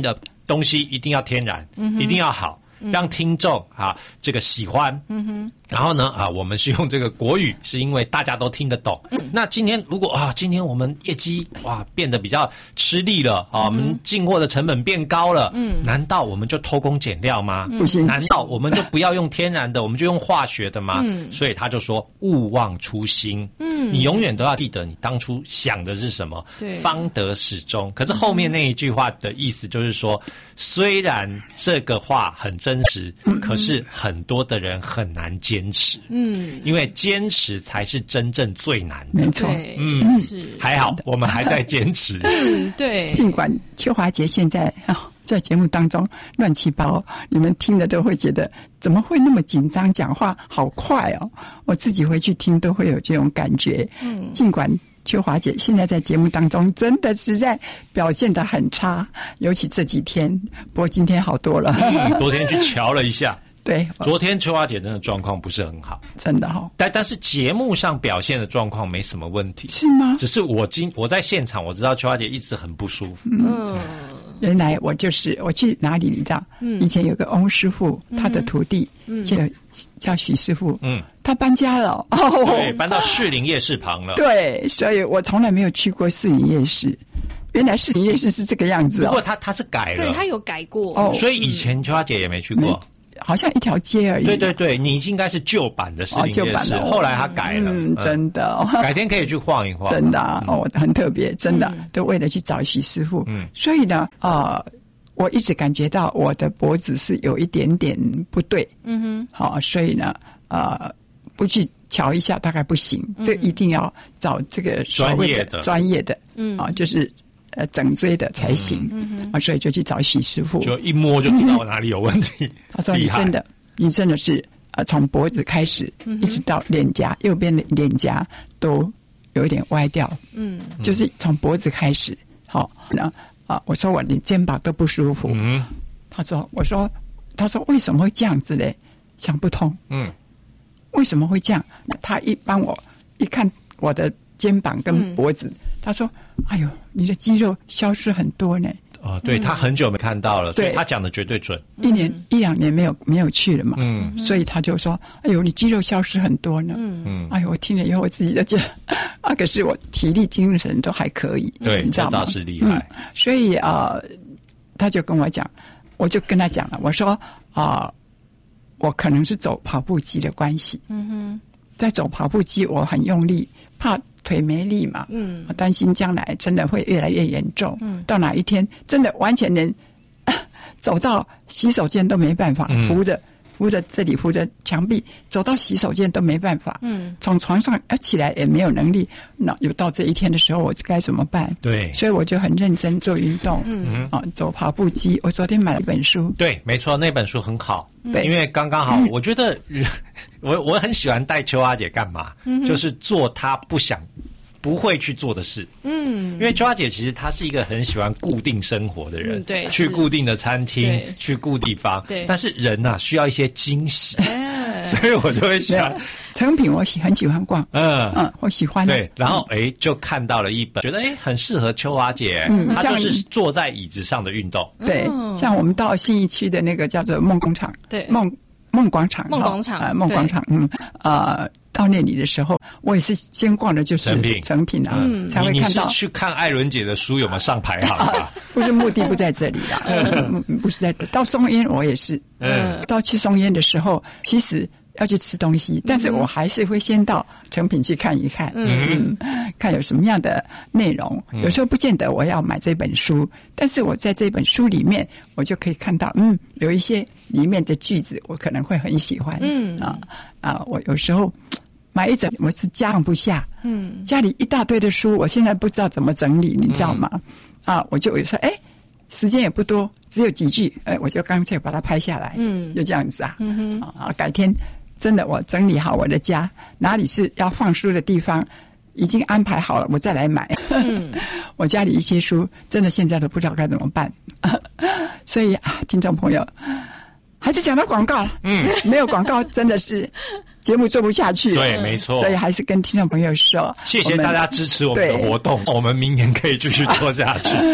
东西一定要天然，嗯、一定要好。让听众啊这个喜欢，嗯哼，然后呢啊，我们是用这个国语，是因为大家都听得懂。嗯、那今天如果啊，今天我们业绩哇变得比较吃力了啊，我们进货的成本变高了，嗯，难道我们就偷工减料吗？ 不行， 难道我们就不要用天然的，我们就用化学的吗？嗯，所以他就说勿忘初心，嗯，你永远都要记得你当初想的是什么，对，方得始终。可是后面那一句话的意思就是说，虽然这个话很真实，可是很多的人很难坚持，嗯，因为坚持才是真正最难的。 没错， 嗯，是还好我们还在坚持。 嗯，对。 尽管邱华杰现在啊、哦、在节目当中乱七八糟，你们听了都会觉得怎么会那么紧张，讲话好快哦。我自己回去听都会有这种感觉。嗯，尽管邱华姐现在在节目当中真的实在表现得很差，尤其这几天，不过今天好多了。 嗯、昨天去瞧了一下， 对， 昨天邱华姐真的状况不是很好， 真的哈、哦。 但但是节目上表现的状况没什么问题， 是吗？ 只是我今我在现场，我知道邱华姐一直很不舒服。 嗯，原来我就是我去哪里你知道？嗯，以前有个翁师傅，他的徒弟，嗯，现在叫许师傅，嗯。他搬家了，哦， 对，搬到士林夜市旁了。 对，所以我从来没有去过士林夜市。原来士林夜市是这个样子哦。 不过他他是改了， 对他有改过， 哦， 所以以前邱华姐也没去过， 好像一条街而已。 对对对，你应该是旧版的士林夜市，哦，后来他改了， 嗯，真的，哦， 改天可以去晃一晃， 真的，啊嗯，哦，很特别，真的，嗯，都为了去找许师傅。嗯，所以呢，呃，我一直感觉到我的脖子是有一点点不对，嗯哼，好，哦，所以呢，呃，不去瞧一下大概不行，嗯，这一定要找这个所谓的专业的，嗯啊，就是呃整椎的才行，嗯嗯，啊，所以就去找许师傅， 就一摸就知道哪里有问题。嗯， 他说你真的，你真的是呃从脖子开始，嗯，一直到脸颊，右边的脸颊都有一点歪掉，嗯，就是从脖子开始，好，那啊，我说我连肩膀都不舒服，嗯，他说，我说，他说为什么会这样子嘞？想不通，嗯。为什么会这样？他一帮我一看我的肩膀跟脖子，嗯，他说：“哎呦，你的肌肉消失很多呢。” 哦，对，嗯，他很久没看到了，所以他讲的绝对准。 一年，嗯，一两年没有没有去了嘛，嗯，所以他就说：“哎呦，你肌肉消失很多呢。”嗯，哎呦，我听了以后我自己就觉得啊，可是我体力精神都还可以， 对， 你知道吗？ 这倒是厉害。 嗯，所以啊，呃，他就跟我讲，我就跟他讲了，我说啊。呃我可能是走跑步机的关系，嗯哼，在走跑步机我很用力，怕腿没力嘛，嗯，我担心将来真的会越来越严重，嗯，到哪一天真的完全连，啊，走到洗手间都没办法，嗯，扶着扶着这里扶着墙壁，走到洗手间都没办法，嗯，从床上要起来也没有能力，那有到这一天的时候我该怎么办？ 对， 所以我就很认真做运动，嗯啊，走跑步机。我昨天买了一本书， 对，没错，那本书很好。 对， 因为刚刚好，我觉得我我很喜欢带邱阿姐干嘛，嗯，就是做她不想不会去做的事。嗯，因为邱阿姐其实她是一个很喜欢固定生活的人，嗯，对，去固定的餐厅，去固地方，对。但是人呐，啊，需要一些惊喜，哎，所以我就会想成品，我喜很喜欢逛，嗯嗯，我喜欢。 对，然后哎，就看到了一本，觉得哎很适合邱阿姐，嗯，她就是坐在椅子上的运动。 对，像我们到信义区的那个叫做梦工厂， 对， 梦梦广场， 梦广场啊，梦广场，嗯，呃。到那里的时候，我也是先逛的就是成品， 成品啊，嗯，才会看到。 你是去看艾伦姐的书有没有上排行吧？啊， 不是，目的不在这里啦，嗯，不是在到松烟，我也是，嗯，到去松烟的时候，其实要去吃东西，但是我还是会先到成品去看一看，嗯，嗯看有什么样的内容。有时候不见得我要买这本书，但是我在这本书里面，我就可以看到，嗯，有一些里面的句子我可能会很喜欢，嗯啊啊，我有时候买一整我是家放不下，嗯，家里一大堆的书，我现在不知道怎么整理，你知道吗？嗯，啊，我就有时候哎，时间也不多，只有几句，哎，我就干脆把它拍下来，嗯，就这样子啊，嗯哼，啊，改天真的我整理好我的家，哪里是要放书的地方，已经安排好了，我再来买。嗯，我家里一些书，真的现在都不知道该怎么办，所以啊，听众朋友，还是讲到广告，嗯，没有广告真的是节目做不下去， 对，没错， 所以还是跟听众朋友说， 谢谢大家支持我们的活动，我们明年可以继续做下去。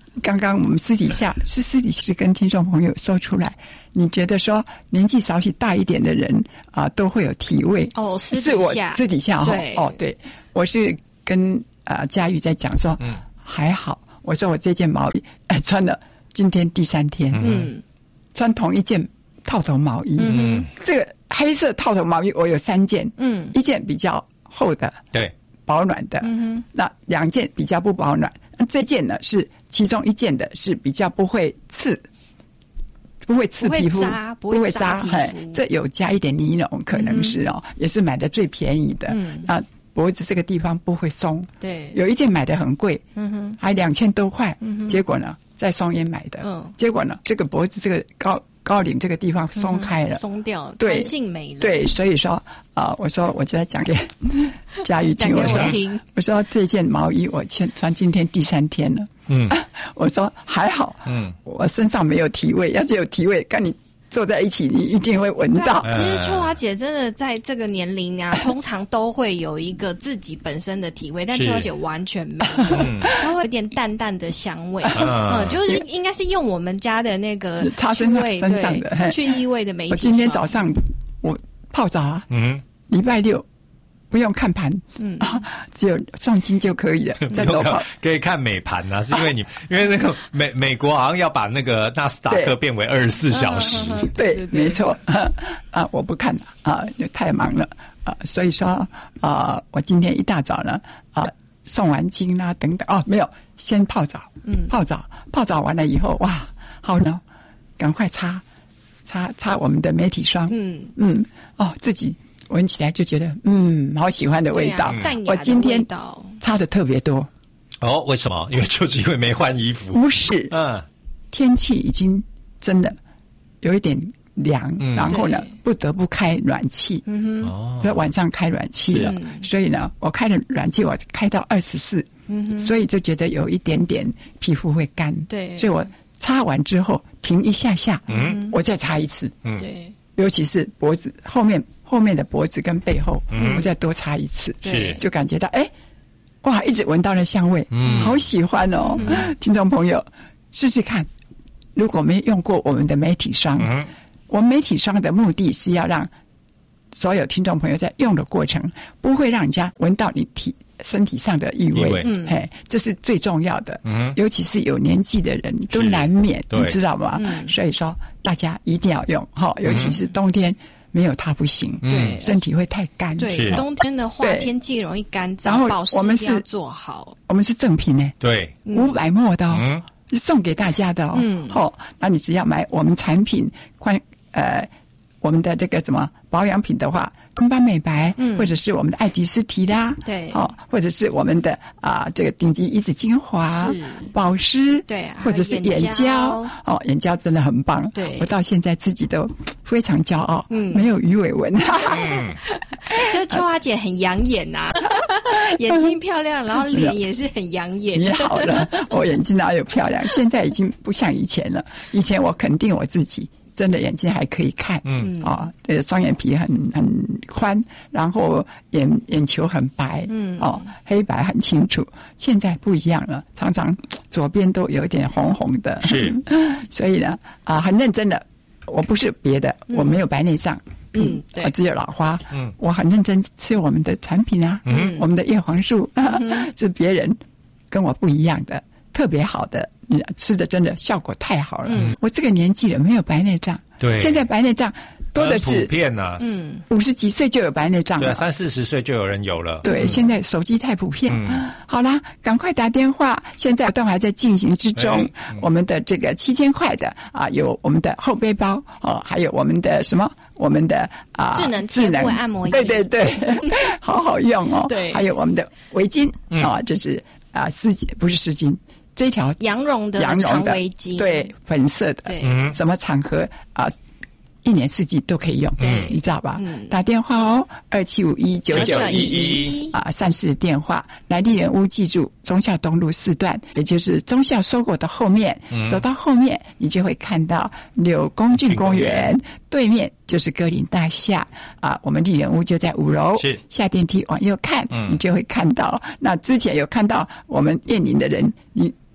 刚刚我们私底下是私底下跟听众朋友说出来，你觉得说年纪少许大一点的人啊、呃、都会有体味哦，私底下是我私底下哈对哦，对，我是跟啊佳玉在讲说，嗯，还好，我说我这件毛衣、呃、穿了今天第三天，嗯，穿同一件套头毛衣，嗯，这个黑色套头毛衣我有三件，嗯，一件比较厚的， 对， 保暖的，嗯，那两件比较不保暖，这件呢是其中一件的是比较不会刺。不会刺皮肤， 不会扎， 不会扎，这有加一点尼龙，可能是哦，嗯、也是买的最便宜的。嗯，啊，脖子这个地方不会松。 对， 有一件买的很贵，嗯哼，还两千多块，嗯哼，结果呢，在松烟买的，嗯，结果呢，这个脖子这个高高领这个地方松开了， 嗯、松掉， 对， 弹性没了。 对，所以说啊、呃，我说我就要讲给佳玉听，我说我说这件毛衣我穿穿今天第三天了。嗯，我说还好，嗯，我身上没有体味，要是有体味，跟你坐在一起，你一定会闻到。 其实秋华姐真的在这个年龄啊，通常都会有一个自己本身的体味，但秋华姐完全没有，她会有点淡淡的香味，嗯，就是应该是用我们家的那个擦身上身上的去异味的媒体。 我今天早上我泡澡啊，嗯，礼拜六。不用看盘，嗯啊，只有上金就可以了。再走跑可以看美盘啊，是因为你因为那个美美国好像要把那个纳斯达克变为二十四小时， 对，对没错啊，我不看了啊，太忙了啊，所以说啊，我今天一大早呢啊，诵完经啦、啊、等等哦，没有，先泡澡，嗯，泡澡泡澡完了以后，哇，好呢，赶快擦擦擦我们的媒体霜，嗯嗯，哦，自己。闻起来就觉得嗯，好喜欢的味道。 啊、 我今天擦的特别多。 哦，为什么？因为就是因为没换衣服。 不是，嗯，天气已经真的有一点凉，嗯、然后呢，不得不开暖气。嗯哼，哦，晚上开暖气了，嗯、所以呢，我开的暖气我开到二十四，嗯哼，所以就觉得有一点点皮肤会干。对，所以我擦完之后停一下下，嗯，我再擦一次。嗯，对，尤其是脖子后面。后面的脖子跟背后，嗯、我再多擦一次，是就感觉到哎，哇，一直闻到了香味，嗯，好喜欢哦！嗯、听众朋友，试试看，如果没用过我们的媒体霜，嗯、我们媒体霜的目的是要让所有听众朋友在用的过程不会让人家闻到你体身体上的异味，嗯，嘿，这是最重要的，嗯，尤其是有年纪的人都难免，你知道吗？嗯、所以说大家一定要用哈，尤其是冬天。没有它不行，对，身体会太干。 对，冬天的话，天气容易干燥， 然后我们是做好， 我们是正品呢， 对， 五百沫的哦，是送给大家的哦。嗯，好，那你只要买我们产品，宽呃，我们的这个什么保养品的话，根邦美白，嗯，或者是我们的爱迪斯提拉， 对， 哦，或者是我们的啊、呃、这个顶级一指精华、保湿， 对、啊， 或者是眼胶，哦，眼胶真的很棒， 对， 我到现在自己都非常骄傲，嗯，没有鱼尾纹， 嗯，就是秋花姐很养眼呐、啊，眼睛漂亮，然后脸也是很养眼。 你好了，我眼睛哪有漂亮？现在已经不像以前了，以前我肯定我自己。真的眼睛还可以看，嗯啊，这个双眼皮很很宽，然后眼眼球很白，嗯哦，黑白很清楚。现在不一样了，常常左边都有一点红红的， 是， 所以呢啊，很认真的，我不是别的，嗯、我没有白内障，嗯，对，我只有老花，嗯，我很认真吃我们的产品啊，嗯，我们的叶黄素，嗯、是别人跟我不一样的，特别好的。你吃的真的效果太好了，嗯、我这个年纪了没有白内障， 对， 现在白内障多的是， 普遍啊， 嗯，五十几岁就有白内障了， 对，三四十岁就有人有了， 对，嗯、现在手机太普遍，嗯、好啦，赶快打电话，现在都还在进行之中，哎嗯、我们的这个七千块的啊，有我们的后背包哦，还有我们的什么，我们的啊智能智能按摩仪， 对对对，好好用哦， 对， 还有我们的围巾啊，这是啊丝巾不是丝巾。这条羊绒的长围巾， 对，粉色的，对，什么场合啊，一年四季都可以用，对，你知道吧？嗯、打电话哦，二七五一九九一一啊，善事电话。来丽人屋，记住忠孝东路四段，也就是忠孝收购的后面，嗯、走到后面你就会看到柳公郡公园，对面就是歌林大厦啊。我们丽人屋就在五楼，是下电梯往右看，嗯、你就会看到。那之前有看到我们燕林的人，你。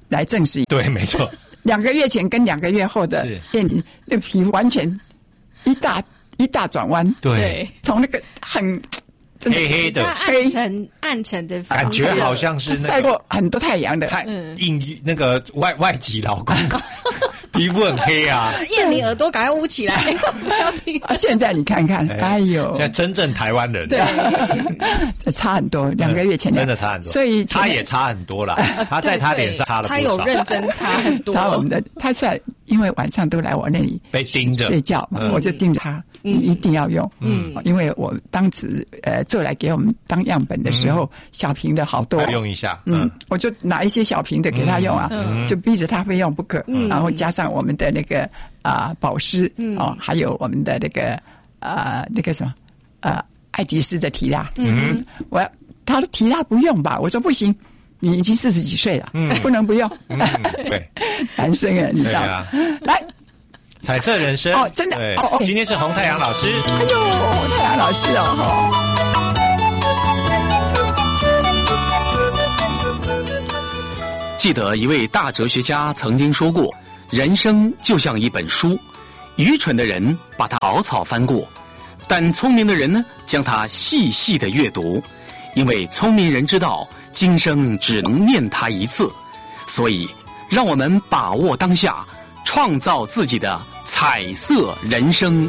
来证实。 对，没错。 两个月前跟两个月后的燕玲，那皮肤完全一大一大转弯。 对， 从那个很黑黑的、 暗沉暗沉的感觉，好像是晒过很多太阳的， 太应那个外外籍老公。皮肤很黑啊！ 燕玲耳朵赶快捂起来，不要听。 啊，现在你看看，哎呦， 现在真正台湾人， 对，差很多，两个月前真的差很多， 所以他也差很多了。他在他脸上擦了不少， 他有认真擦很多。 擦我们的，他是因为晚上都来我那里被盯着睡觉嘛，我就盯着他，你一定要用，嗯，因为我当时呃做来给我们当样本的时候，小瓶的好多， 用一下， 嗯，我就拿一些小瓶的给他用啊，就逼着他非用不可，然后加上我们的那个啊保湿哦，还有我们的那个啊那个什么呃爱迪丝的提拉，嗯，我要他说提拉不用吧，我说不行，你已经四十几岁了，嗯，不能不用， 嗯，对， 男生啊，你知道吗？来， 彩色人生哦，真的， 哦，今天是洪太阳老师， 哎呦，洪太阳老师哦， 记得一位大哲学家曾经说过，人生就像一本书，愚蠢的人把它草草翻过，但聪明的人呢，将它细细的阅读，因为聪明人知道今生只能念它一次，所以让我们把握当下，创造自己的彩色人生。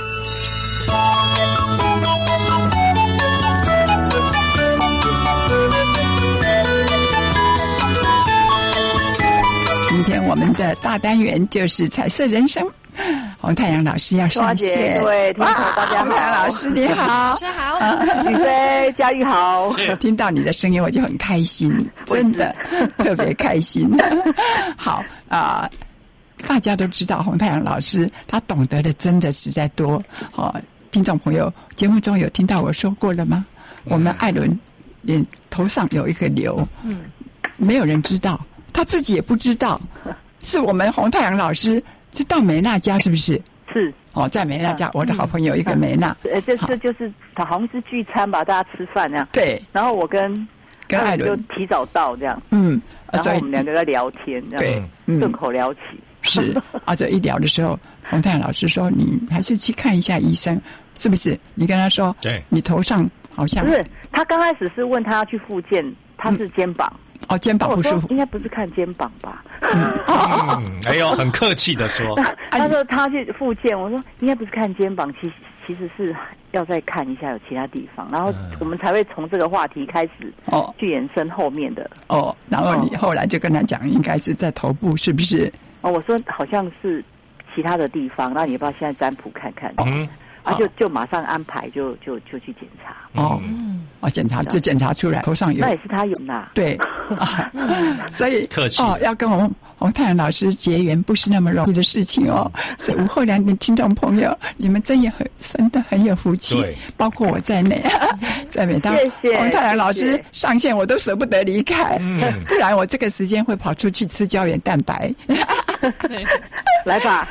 今天我们的大单元就是彩色人生，洪太阳老师要上线。 各位听众大家好， 洪太阳老师你好， 老师好， 宇飞、佳玉好。 听到你的声音我就很开心，真的特别开心。好啊、呃，大家都知道洪太阳老师他懂得的真的实在多。哦，听众朋友，节目中有听到我说过了吗？我们艾伦脸头上有一个瘤，嗯，没有人知道。他自己也不知道，是我们洪太阳老师是到梅娜家，是不是？ 是哦，在梅娜家，我的好朋友一个梅娜， 呃、嗯，这这就是好像是聚餐吧，大家吃饭那样。 对， 然后我跟跟艾伦就提早到这样， 嗯， 然后我们两个在聊天，这样对，嗯， 顺口聊起。 是，而且一聊的时候，洪太阳老师说：“你还是去看一下医生，是不是？”你跟他说：“对，你头上好像不是。”他刚开始是问他要去复健，他是肩膀。 嗯哦，肩膀不舒服， 应该不是看肩膀吧？ 嗯，哎呦，很客气的说， 他说他去复健，我说应该不是看肩膀，其实其实是要再看一下有其他地方，然后我们才会从这个话题开始哦，去延伸后面的哦。然后你后来就跟他讲，应该是在头部，是不是？ 哦，我说好像是其他的地方，那你要不要现在占卜看看？嗯。啊，就就马上安排，就就就去检查哦，哦，检查就检查出来头上有， 那也是他有呐， 对，啊、所以客气哦，要跟我们洪太阳老师结缘不是那么容易的事情哦。所以午后两点听众朋友，你们真也很真的很有福气，包括我在内，在每当洪太阳老师上线，我都舍不得离开，嗯、不然我这个时间会跑出去吃胶原蛋白。 来吧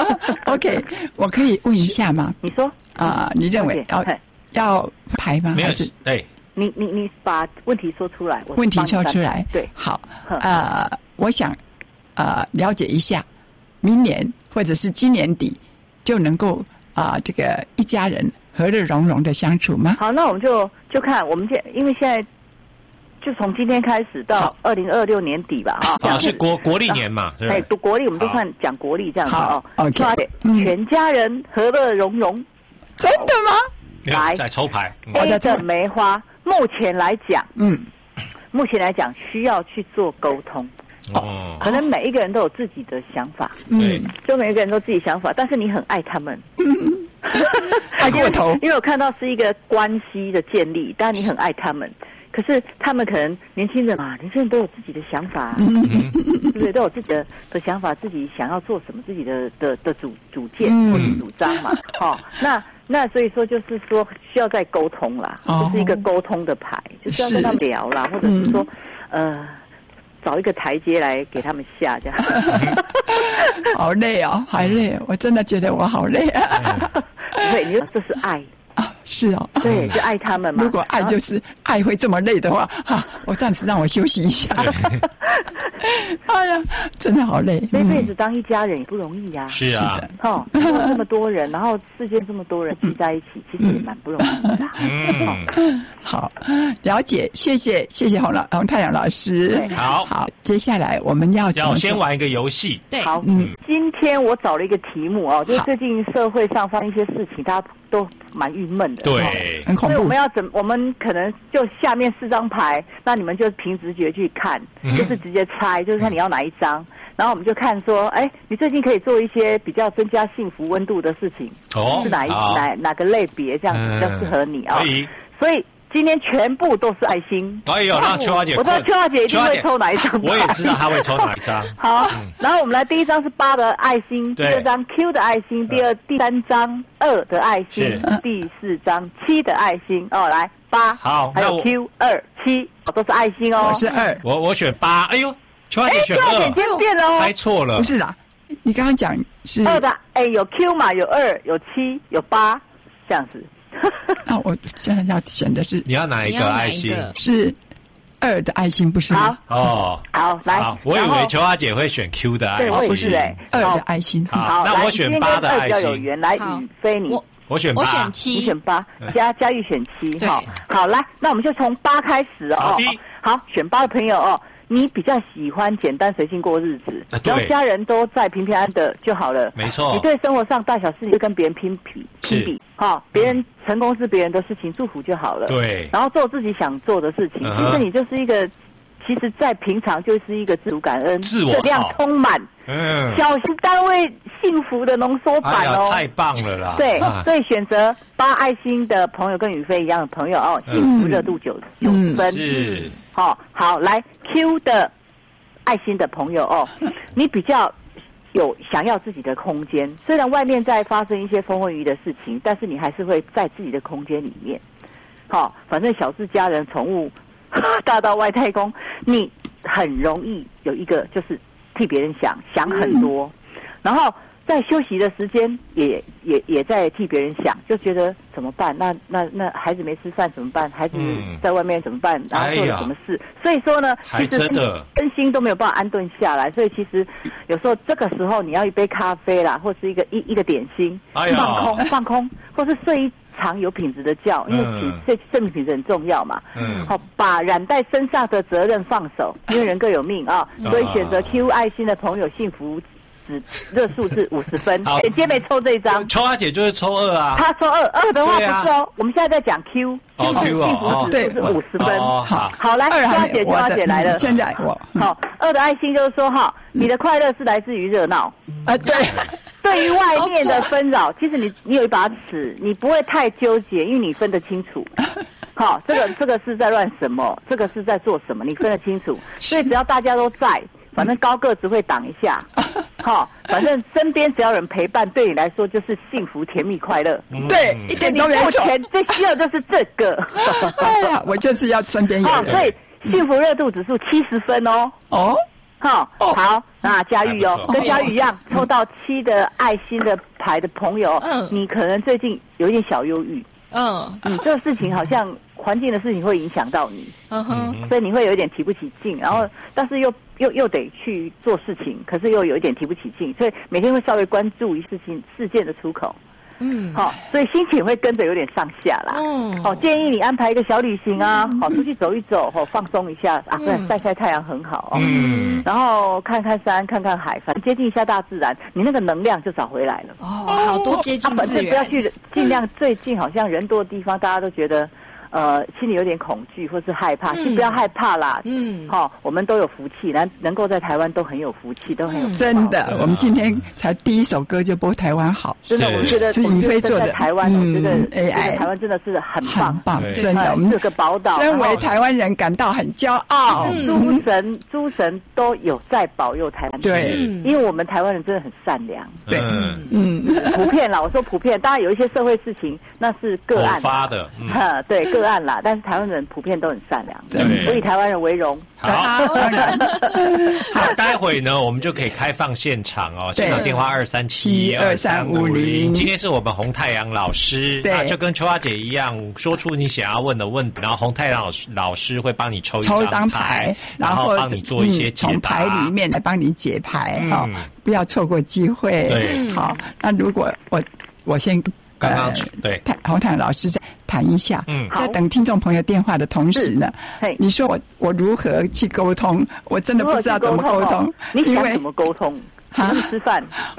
，OK， 我可以问一下吗？ 你说啊、呃，你认为要要排吗？还是对？ 你你你把问题说出来，我问题说出来， 对， 好，呃，我想呃了解一下，明年或者是今年底就能够啊、呃、这个一家人和乐融融的相处吗？ 好，那我们就就看我们现因为现在。就从今天开始到二零二六年底吧，哈， 啊，是国国历年嘛， 哎，读国历我们都看讲国历这样子哦。 OK， 全家人和乐融融， 真的吗？ 来， 再抽牌。 A 的梅花，目前来讲，嗯，目前来讲需要去做沟通。哦，可能每一个人都有自己的想法， 嗯， 就每一个人都自己想法，但是你很爱他们， 爱过头， 因为我看到是一个关系的建立，但你很爱他们。可是他们可能年轻人嘛，年轻人都有自己的想法，嗯、对不对？都有自己的的想法，自己想要做什么，自己的的的主主见或者主张嘛。哦，那那所以说就是说需要再沟通啦，这、哦、是一个沟通的牌，就是要跟他们聊啦，或者是说、嗯、呃找一个台阶来给他们下，这样。 好累哦，好累！我真的觉得我好累啊。 对，你说这是爱。 是哦， 对，就爱他们嘛。 如果爱就是爱会这么累的话，哈，我暂时让我休息一下。哎呀，真的好累， 这辈子当一家人也不容易呀。 是啊， 哈，这么多人，然后世界这么多人聚在一起，其实也蛮不容易的。 嗯，好，了解，谢谢，谢谢洪老洪太阳老师。 好， 好，接下来我们要要先玩一个游戏。 对， 好，嗯，今天我找了一个题目哦，就是最近社会上发生一些事情，大家都蛮郁闷的， 对， 很恐怖。 所以我们要怎，我们可能就下面四张牌，那你们就凭直觉去看， 嗯、 就是直接猜，就是看你要哪一张，然后我们就看说，哎，你最近可以做一些比较增加幸福温度的事情，哦，是哪一哪哪个类别，这样子比较适合你啊？ 可以， 所以。今天全部都是爱心。 哎呦，让秋华姐， 我知道秋华姐一定会抽哪一张。 我也知道她会抽哪一张。 好，嗯、然后我们来，第一张是八的爱心，第二张 Q 的爱心，第二第三张二的爱心，第四张七的爱心。哦，来八， 好， 还有 Q 二七，都是爱心哦。 我是二， 我我选八。哎呦，秋华姐选二， 哎，秋华姐变了哦， 猜错了。 不是啦，你刚刚讲是二的，哎，有 Q 嘛，有二，有七，有八，这样子。 那我现在要选的是你要哪一个爱心？ 是二的爱心，不是吗？ 哦，好，来， 好，我以为秋花姐会选 Q 的爱心， 对，我也是哎， 二的爱心。 好，那我选八的爱心。 比较有缘，来，宇飞你， 我选八， 我选七， 你选八，嘉嘉玉选七，好，好，来，那我们就从八开始哦。好，选八的朋友哦。你比较喜欢简单随性过日子，只要家人都在平平安安的就好了。 没错， 你对生活上大小事情就跟别人拼比拼比，哈，别人成功是别人的事情，祝福就好了。 对， 然后做自己想做的事情。其实你就是一个，其实在平常就是一个自主感恩、 自我这样充满，嗯，小型单位幸福的浓缩版哦， 太棒了啦！ 对，所以选择八爱心的朋友跟宇飞一样的朋友哦，幸福热度九九分是。 好，好，来 Q 的爱心的朋友哦，你比较有想要自己的空间，虽然外面在发生一些风风雨雨的事情，但是你还是会在自己的空间里面。好，反正小至家人、宠物，大到外太空，你很容易有一个就是替别人想，想很多，嗯、然后。在休息的时间也也也在替别人想，就觉得怎么办？那那那孩子没吃饭怎么办？孩子在外面怎么办？然后做了什么事？哎、所以说呢，其实身心都没有办法安顿下来。所以其实有时候这个时候你要一杯咖啡啦，或是一个一一个点心，哎、放空放空，或是睡一场有品质的觉，因为品睡睡眠品质很重要嘛。嗯，好，把染在身上的责任放手，因为人各有命啊。所以选择 Q 爱心的朋友幸福。热数字五十分，姐姐没抽这一张， 秋花姐就是抽二啊。 她抽二，二的话不是哦。我们现在在讲 Q， 哦 Q 哦，对，是五十分。 好， 好来，秋花姐，秋花姐来了。 现在我好，二的爱心就是说哈，你的快乐是来自于热闹啊，对。 对于外面的纷扰，其实你你有一把尺，你不会太纠结，因为你分得清楚。好，这个这个是在乱什么，这个是在做什么，你分得清楚。所以只要大家都在。反正高个子会挡一下，好，反正身边只要有人陪伴，对你来说就是幸福、甜蜜、快乐。 对，一点都没错。 最需要就是这个。 哎呀，我就是要身边有人。 所以幸福热度指数七十分哦。哦，好，好，那佳玉哦，跟佳玉一样，抽到七的爱心的牌的朋友，嗯，你可能最近有一点小忧郁。嗯，嗯，这个事情好像环境的事情会影响到你，嗯哼，所以你会有一点提不起劲，然后但是又又又得去做事情，可是又有一点提不起劲，所以每天会稍微关注一事情事件的出口。嗯，好，所以心情会跟着有点上下啦。嗯，好，建议你安排一个小旅行啊，好，出去走一走，好，放松一下啊，对，晒晒太阳很好哦。嗯，然后看看山，看看海，反正接近一下大自然，你那个能量就找回来了。 哦，好多接近自然。 不要去，尽量最近好像人多的地方，大家都觉得。呃，心里有点恐惧或是害怕，先、嗯、不要害怕啦。嗯，好、哦，我们都有福气，能能够在台湾都很有福气，都很有福气。 真的，我们今天才第一首歌就播台湾好， 真的，我觉得是宇飞做的。 台湾，嗯、我觉得 A I 台湾真的是很棒， 很棒，真的，我们这个宝岛， 身为台湾人感到很骄傲。 诸神诸神都有在保佑台湾， 对， 因为我们台湾人真的很善良， 对，嗯， 普遍啦，我说普遍，当然有一些社会事情那是个案发的， 哈，对个个案啦，但是台湾人普遍都很善良， 对， 我以台湾人为荣。 好，当然。好，待会呢，我们就可以开放现场哦，现场电话二三七一二三五零。今天是我们红太阳老师，那就跟秋花姐一样，说出你想要问的问题，然后红太阳老师老师会帮你抽一张牌，然后帮你做一些解答， 从牌里面来帮你解牌哈、嗯哦，不要错过机会。 对， 好，那如果我我先。 刚刚、呃、对洪太阳老师再谈一下，嗯，在等听众朋友电话的同时呢，你说我我如何去沟通？我真的不知道怎么沟通。 哦、你想怎么沟通？啊，吃饭。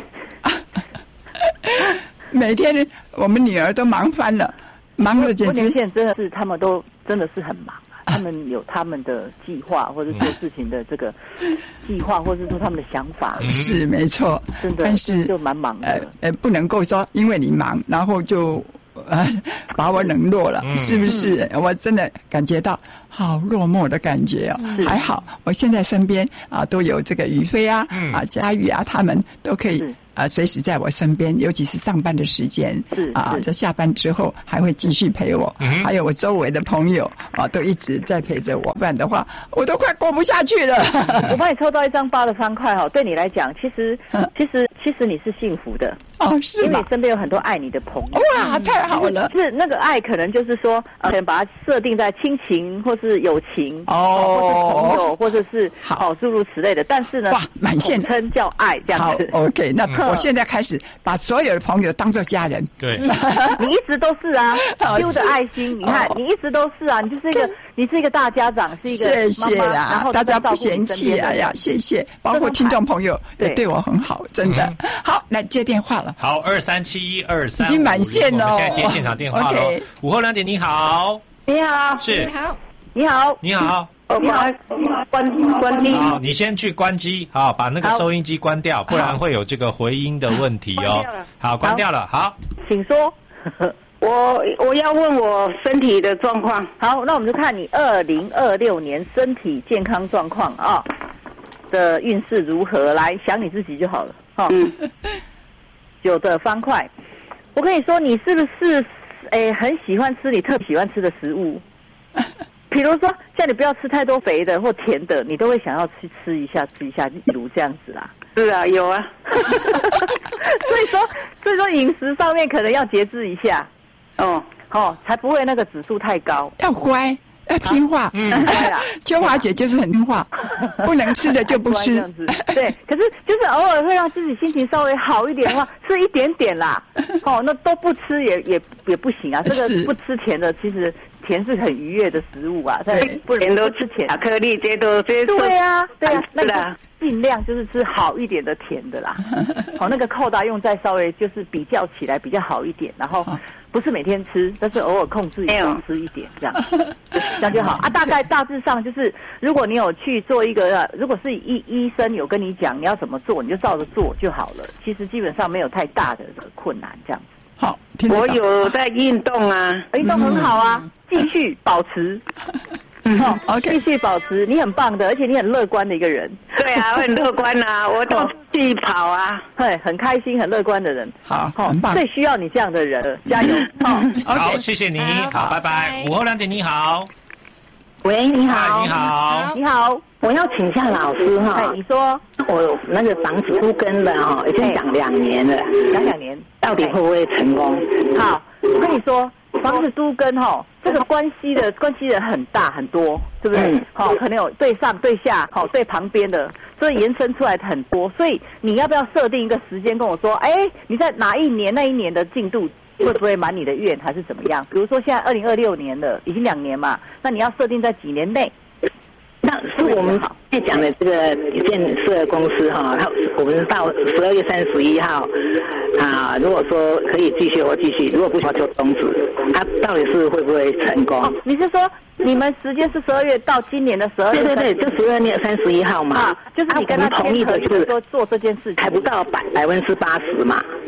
每天我们女儿都忙翻了，忙了简直。 年轻人真的是，他们都真的是很忙。他们有他们的计划，或者做事情的这个计划，或者说他们的想法， 是没错， 真的， 但是就蛮忙的。 呃呃，不能够说因为你忙，然后就呃把我冷落了，嗯、是不是？我真的感觉到好落寞的感觉哦。嗯、还好，我现在身边啊都有这个宇飞啊、嗯、啊佳玉啊，他们都可以。啊，随时在我身边，尤其是上班的时间，啊，在下班之后还会继续陪我。嗯、还有我周围的朋友啊，都一直在陪着我。不然的话，我都快过不下去了。 我帮你抽到一张八的方块哈，对你来讲，其实其实其实你是幸福的哦，是因为你身边有很多爱你的朋友。 哇，太好了！ 是那个爱，可能就是说，呃，可能把它设定在亲情或是友情哦，或是朋友，或者是好诸如此类的。但是呢， 哇，满线称叫爱这样子。 好 ，OK， 那。我现在开始把所有的朋友当作家人。 对， 你一直都是啊，丢的爱心，你看，你一直都是啊，你就是一个，你是一个大家长，是一个谢谢啦， 然后大家不嫌弃，哎呀，谢谢，包括听众朋友也对我很好，真的。好，来接电话了。 好，二三七一二三， 已经满线了。 我们现在接现场电话了。午后两点，你好， 你好， 是， 你好， 你好， 你好。 哦，你好，关关机。 好，你先去关机，好，把那个收音机关掉，不然会有这个回音的问题哦。好，关掉了，好， 请说。 我我要问我身体的状况。 好，那我们就看你二零二六年身体健康状况啊的运势如何，来想你自己就好了。哈、哦，嗯，九的方块，我跟你说，你是不是诶很喜欢吃你特别喜欢吃的食物？比如说，叫你不要吃太多肥的或甜的，你都会想要去吃一下、吃一下，例如这样子啦。 是啊，有啊。 所以说，所以说饮食上面可能要节制一下，哦，哦，才不会那个指数太高。 要乖，要听话。嗯，对啦。秋华姐就是很听话，不能吃的就不吃。这样子。 对，可是就是偶尔会让自己心情稍微好一点的话，吃一点点啦。哦，那都不吃也也也不行啊。这个不吃甜的，其实。甜是很愉悦的食物啊，对， 不能都吃甜，巧克力这都这都对啊，对啊，那个尽量就是吃好一点的甜的啦。好，那个扣打用再稍微就是比较起来比较好一点，然后不是每天吃，但是偶尔控制一下吃一点这样，这样就好啊。大概大致上就是，如果你有去做一个，如果是医医生有跟你讲你要怎么做，你就照着做就好了。其实基本上没有太大的困难这样子。 好， 我有在运动啊， 运动很好啊。继续保持， 嗯，好 ，OK， 继续保持，你很棒的，而且你很乐观的一个人。 对啊，我很乐观啊，我都去跑啊， 对，很开心、很乐观的人。 好，很棒， 最需要你这样的人，加油！ 好，好，谢谢你，好，拜拜。午后两点，你好， 喂，你好， 你好， 你好， 我要请教老师哈， 你说， 我那个房子都跟了哈，已经讲两年了， 讲两年， 到底会不会成功？ 好，我跟你说。房子都跟哈，这个关系的关系人很大很多，对不对？好、嗯，可能有对上、对下，好对旁边的，所以延伸出来很多。所以你要不要设定一个时间跟我说？哎，你在哪一年那一年的进度会不会满你的愿，还是怎么样？比如说现在二零二六年了，已经两年嘛，那你要设定在几年内？ 那是我们在讲的这个建设公司哈，我们到十二月三十一号啊，如果说可以继续，我继续；如果不行，就终止。它、啊、到底是会不会成功？ 哦、你是说你们时间是十二月到今年的十二月？ 对对对，就十二月三十一号嘛。 啊，就是你跟他同意的，就是说做这件事情， 还不到百百分之八十嘛。 嘿，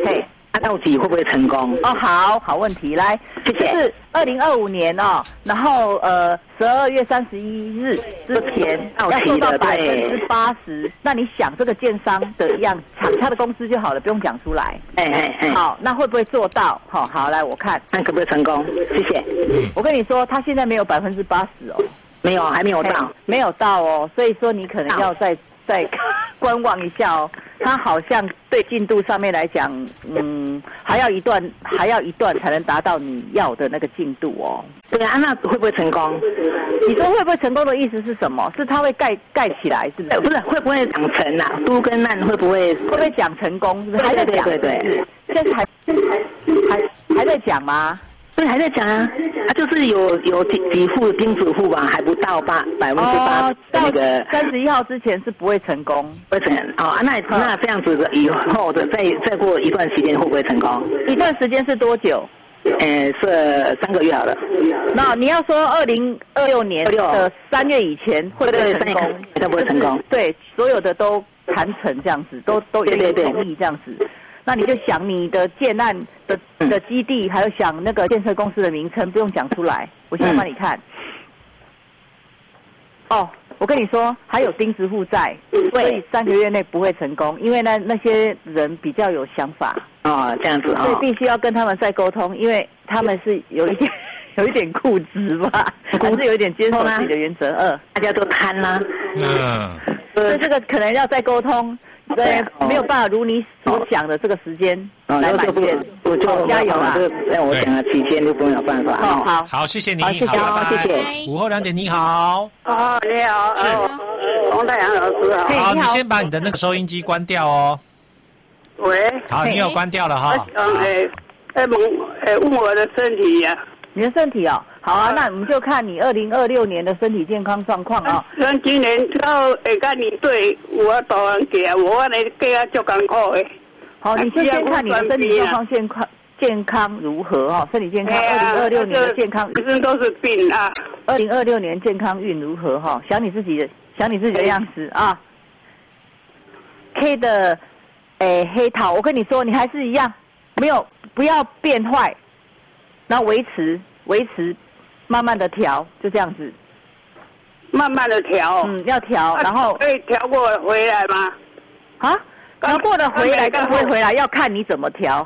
到底会不会成功？ 哦，好好问题，来， 谢谢。 就是二零二五年哦，然后呃十二月三十一日之前要做到百分之八十，那你想这个建商的样厂他的公司就好了，不用讲出来。 哎哎哎， 好，那会不会做到？好、哦，好，来我看看可不可以成功？谢谢。 我跟你说，他现在没有百分之八十哦， 没有，还没有到， 没有到哦，所以说你可能要再再观望一下哦。它好像对进度上面来讲，嗯，还要一段，还要一段才能达到你要的那个进度哦。 对啊，那会不会成功？ 你说会不会成功的意思是什么？是它会盖盖起来，是不是？ 不是，会不会讲成啊？都跟烂会不会？ 会不会讲成功？是不是？还在讲？ 对对对， 现在还还还在讲吗？ 对，还在讲啊，啊，就是有有几几户钉子户吧，还不到八百分之八那个。 三十一号之前是不会成功， 不会成哦啊，那那这样子的以后的再再过一段时间会不会成功？ 一段时间是多久？ 呃，是三个月好了。 那你要说二零二六年的三月以前会不会成功？ 会不会成功？ 对，所有的都谈成这样子，都都有同意这样子。那你就想你的建案的的基地，还有想那个建设公司的名称，不用讲出来，我现在帮你看。嗯、哦，我跟你说，还有钉子户在，所以三个月内不会成功，因为呢那些人比较有想法。 哦，这样子啊、哦， 所以必须要跟他们再沟通，因为他们是有一点有一点固执吧，还是有一点坚守自己的原则。二， 大家都贪啦。 嗯， 所以这个可能要再沟通。对，没有办法如你所想的这个时间来满月， 我就加油啊！ 让我讲了期间就不有办法。 好好好，谢谢你， 好，谢谢， 好， 谢谢。 午后两点，你好。 哦，你好，是王太阳老师好。 好，你先把你的那个收音机关掉哦。 喂。 好，你有关掉了哈。 嗯，哎，哎，问，哎，问我的身体呀。 你的身体哦，好啊，那我们就看你二零二六年的身体健康状况啊。 咱今年到下个年对我大人家，我呢计啊足艰苦的。 好，你就先看你的身体状况健康健康如何哈？身体健康，二零二六年的健康， 一直都是病啊。 二零二六年健康运如何哈？想你自己的，想你自己的样子啊。K 的，诶，黑桃，我跟你说，你还是一样，没有不要变坏。然后维持维持，慢慢的调，就这样子。 慢慢的调。 嗯，要调，然后可以调过回来吗？ 啊，调过的回来跟不会回来，要看你怎么调。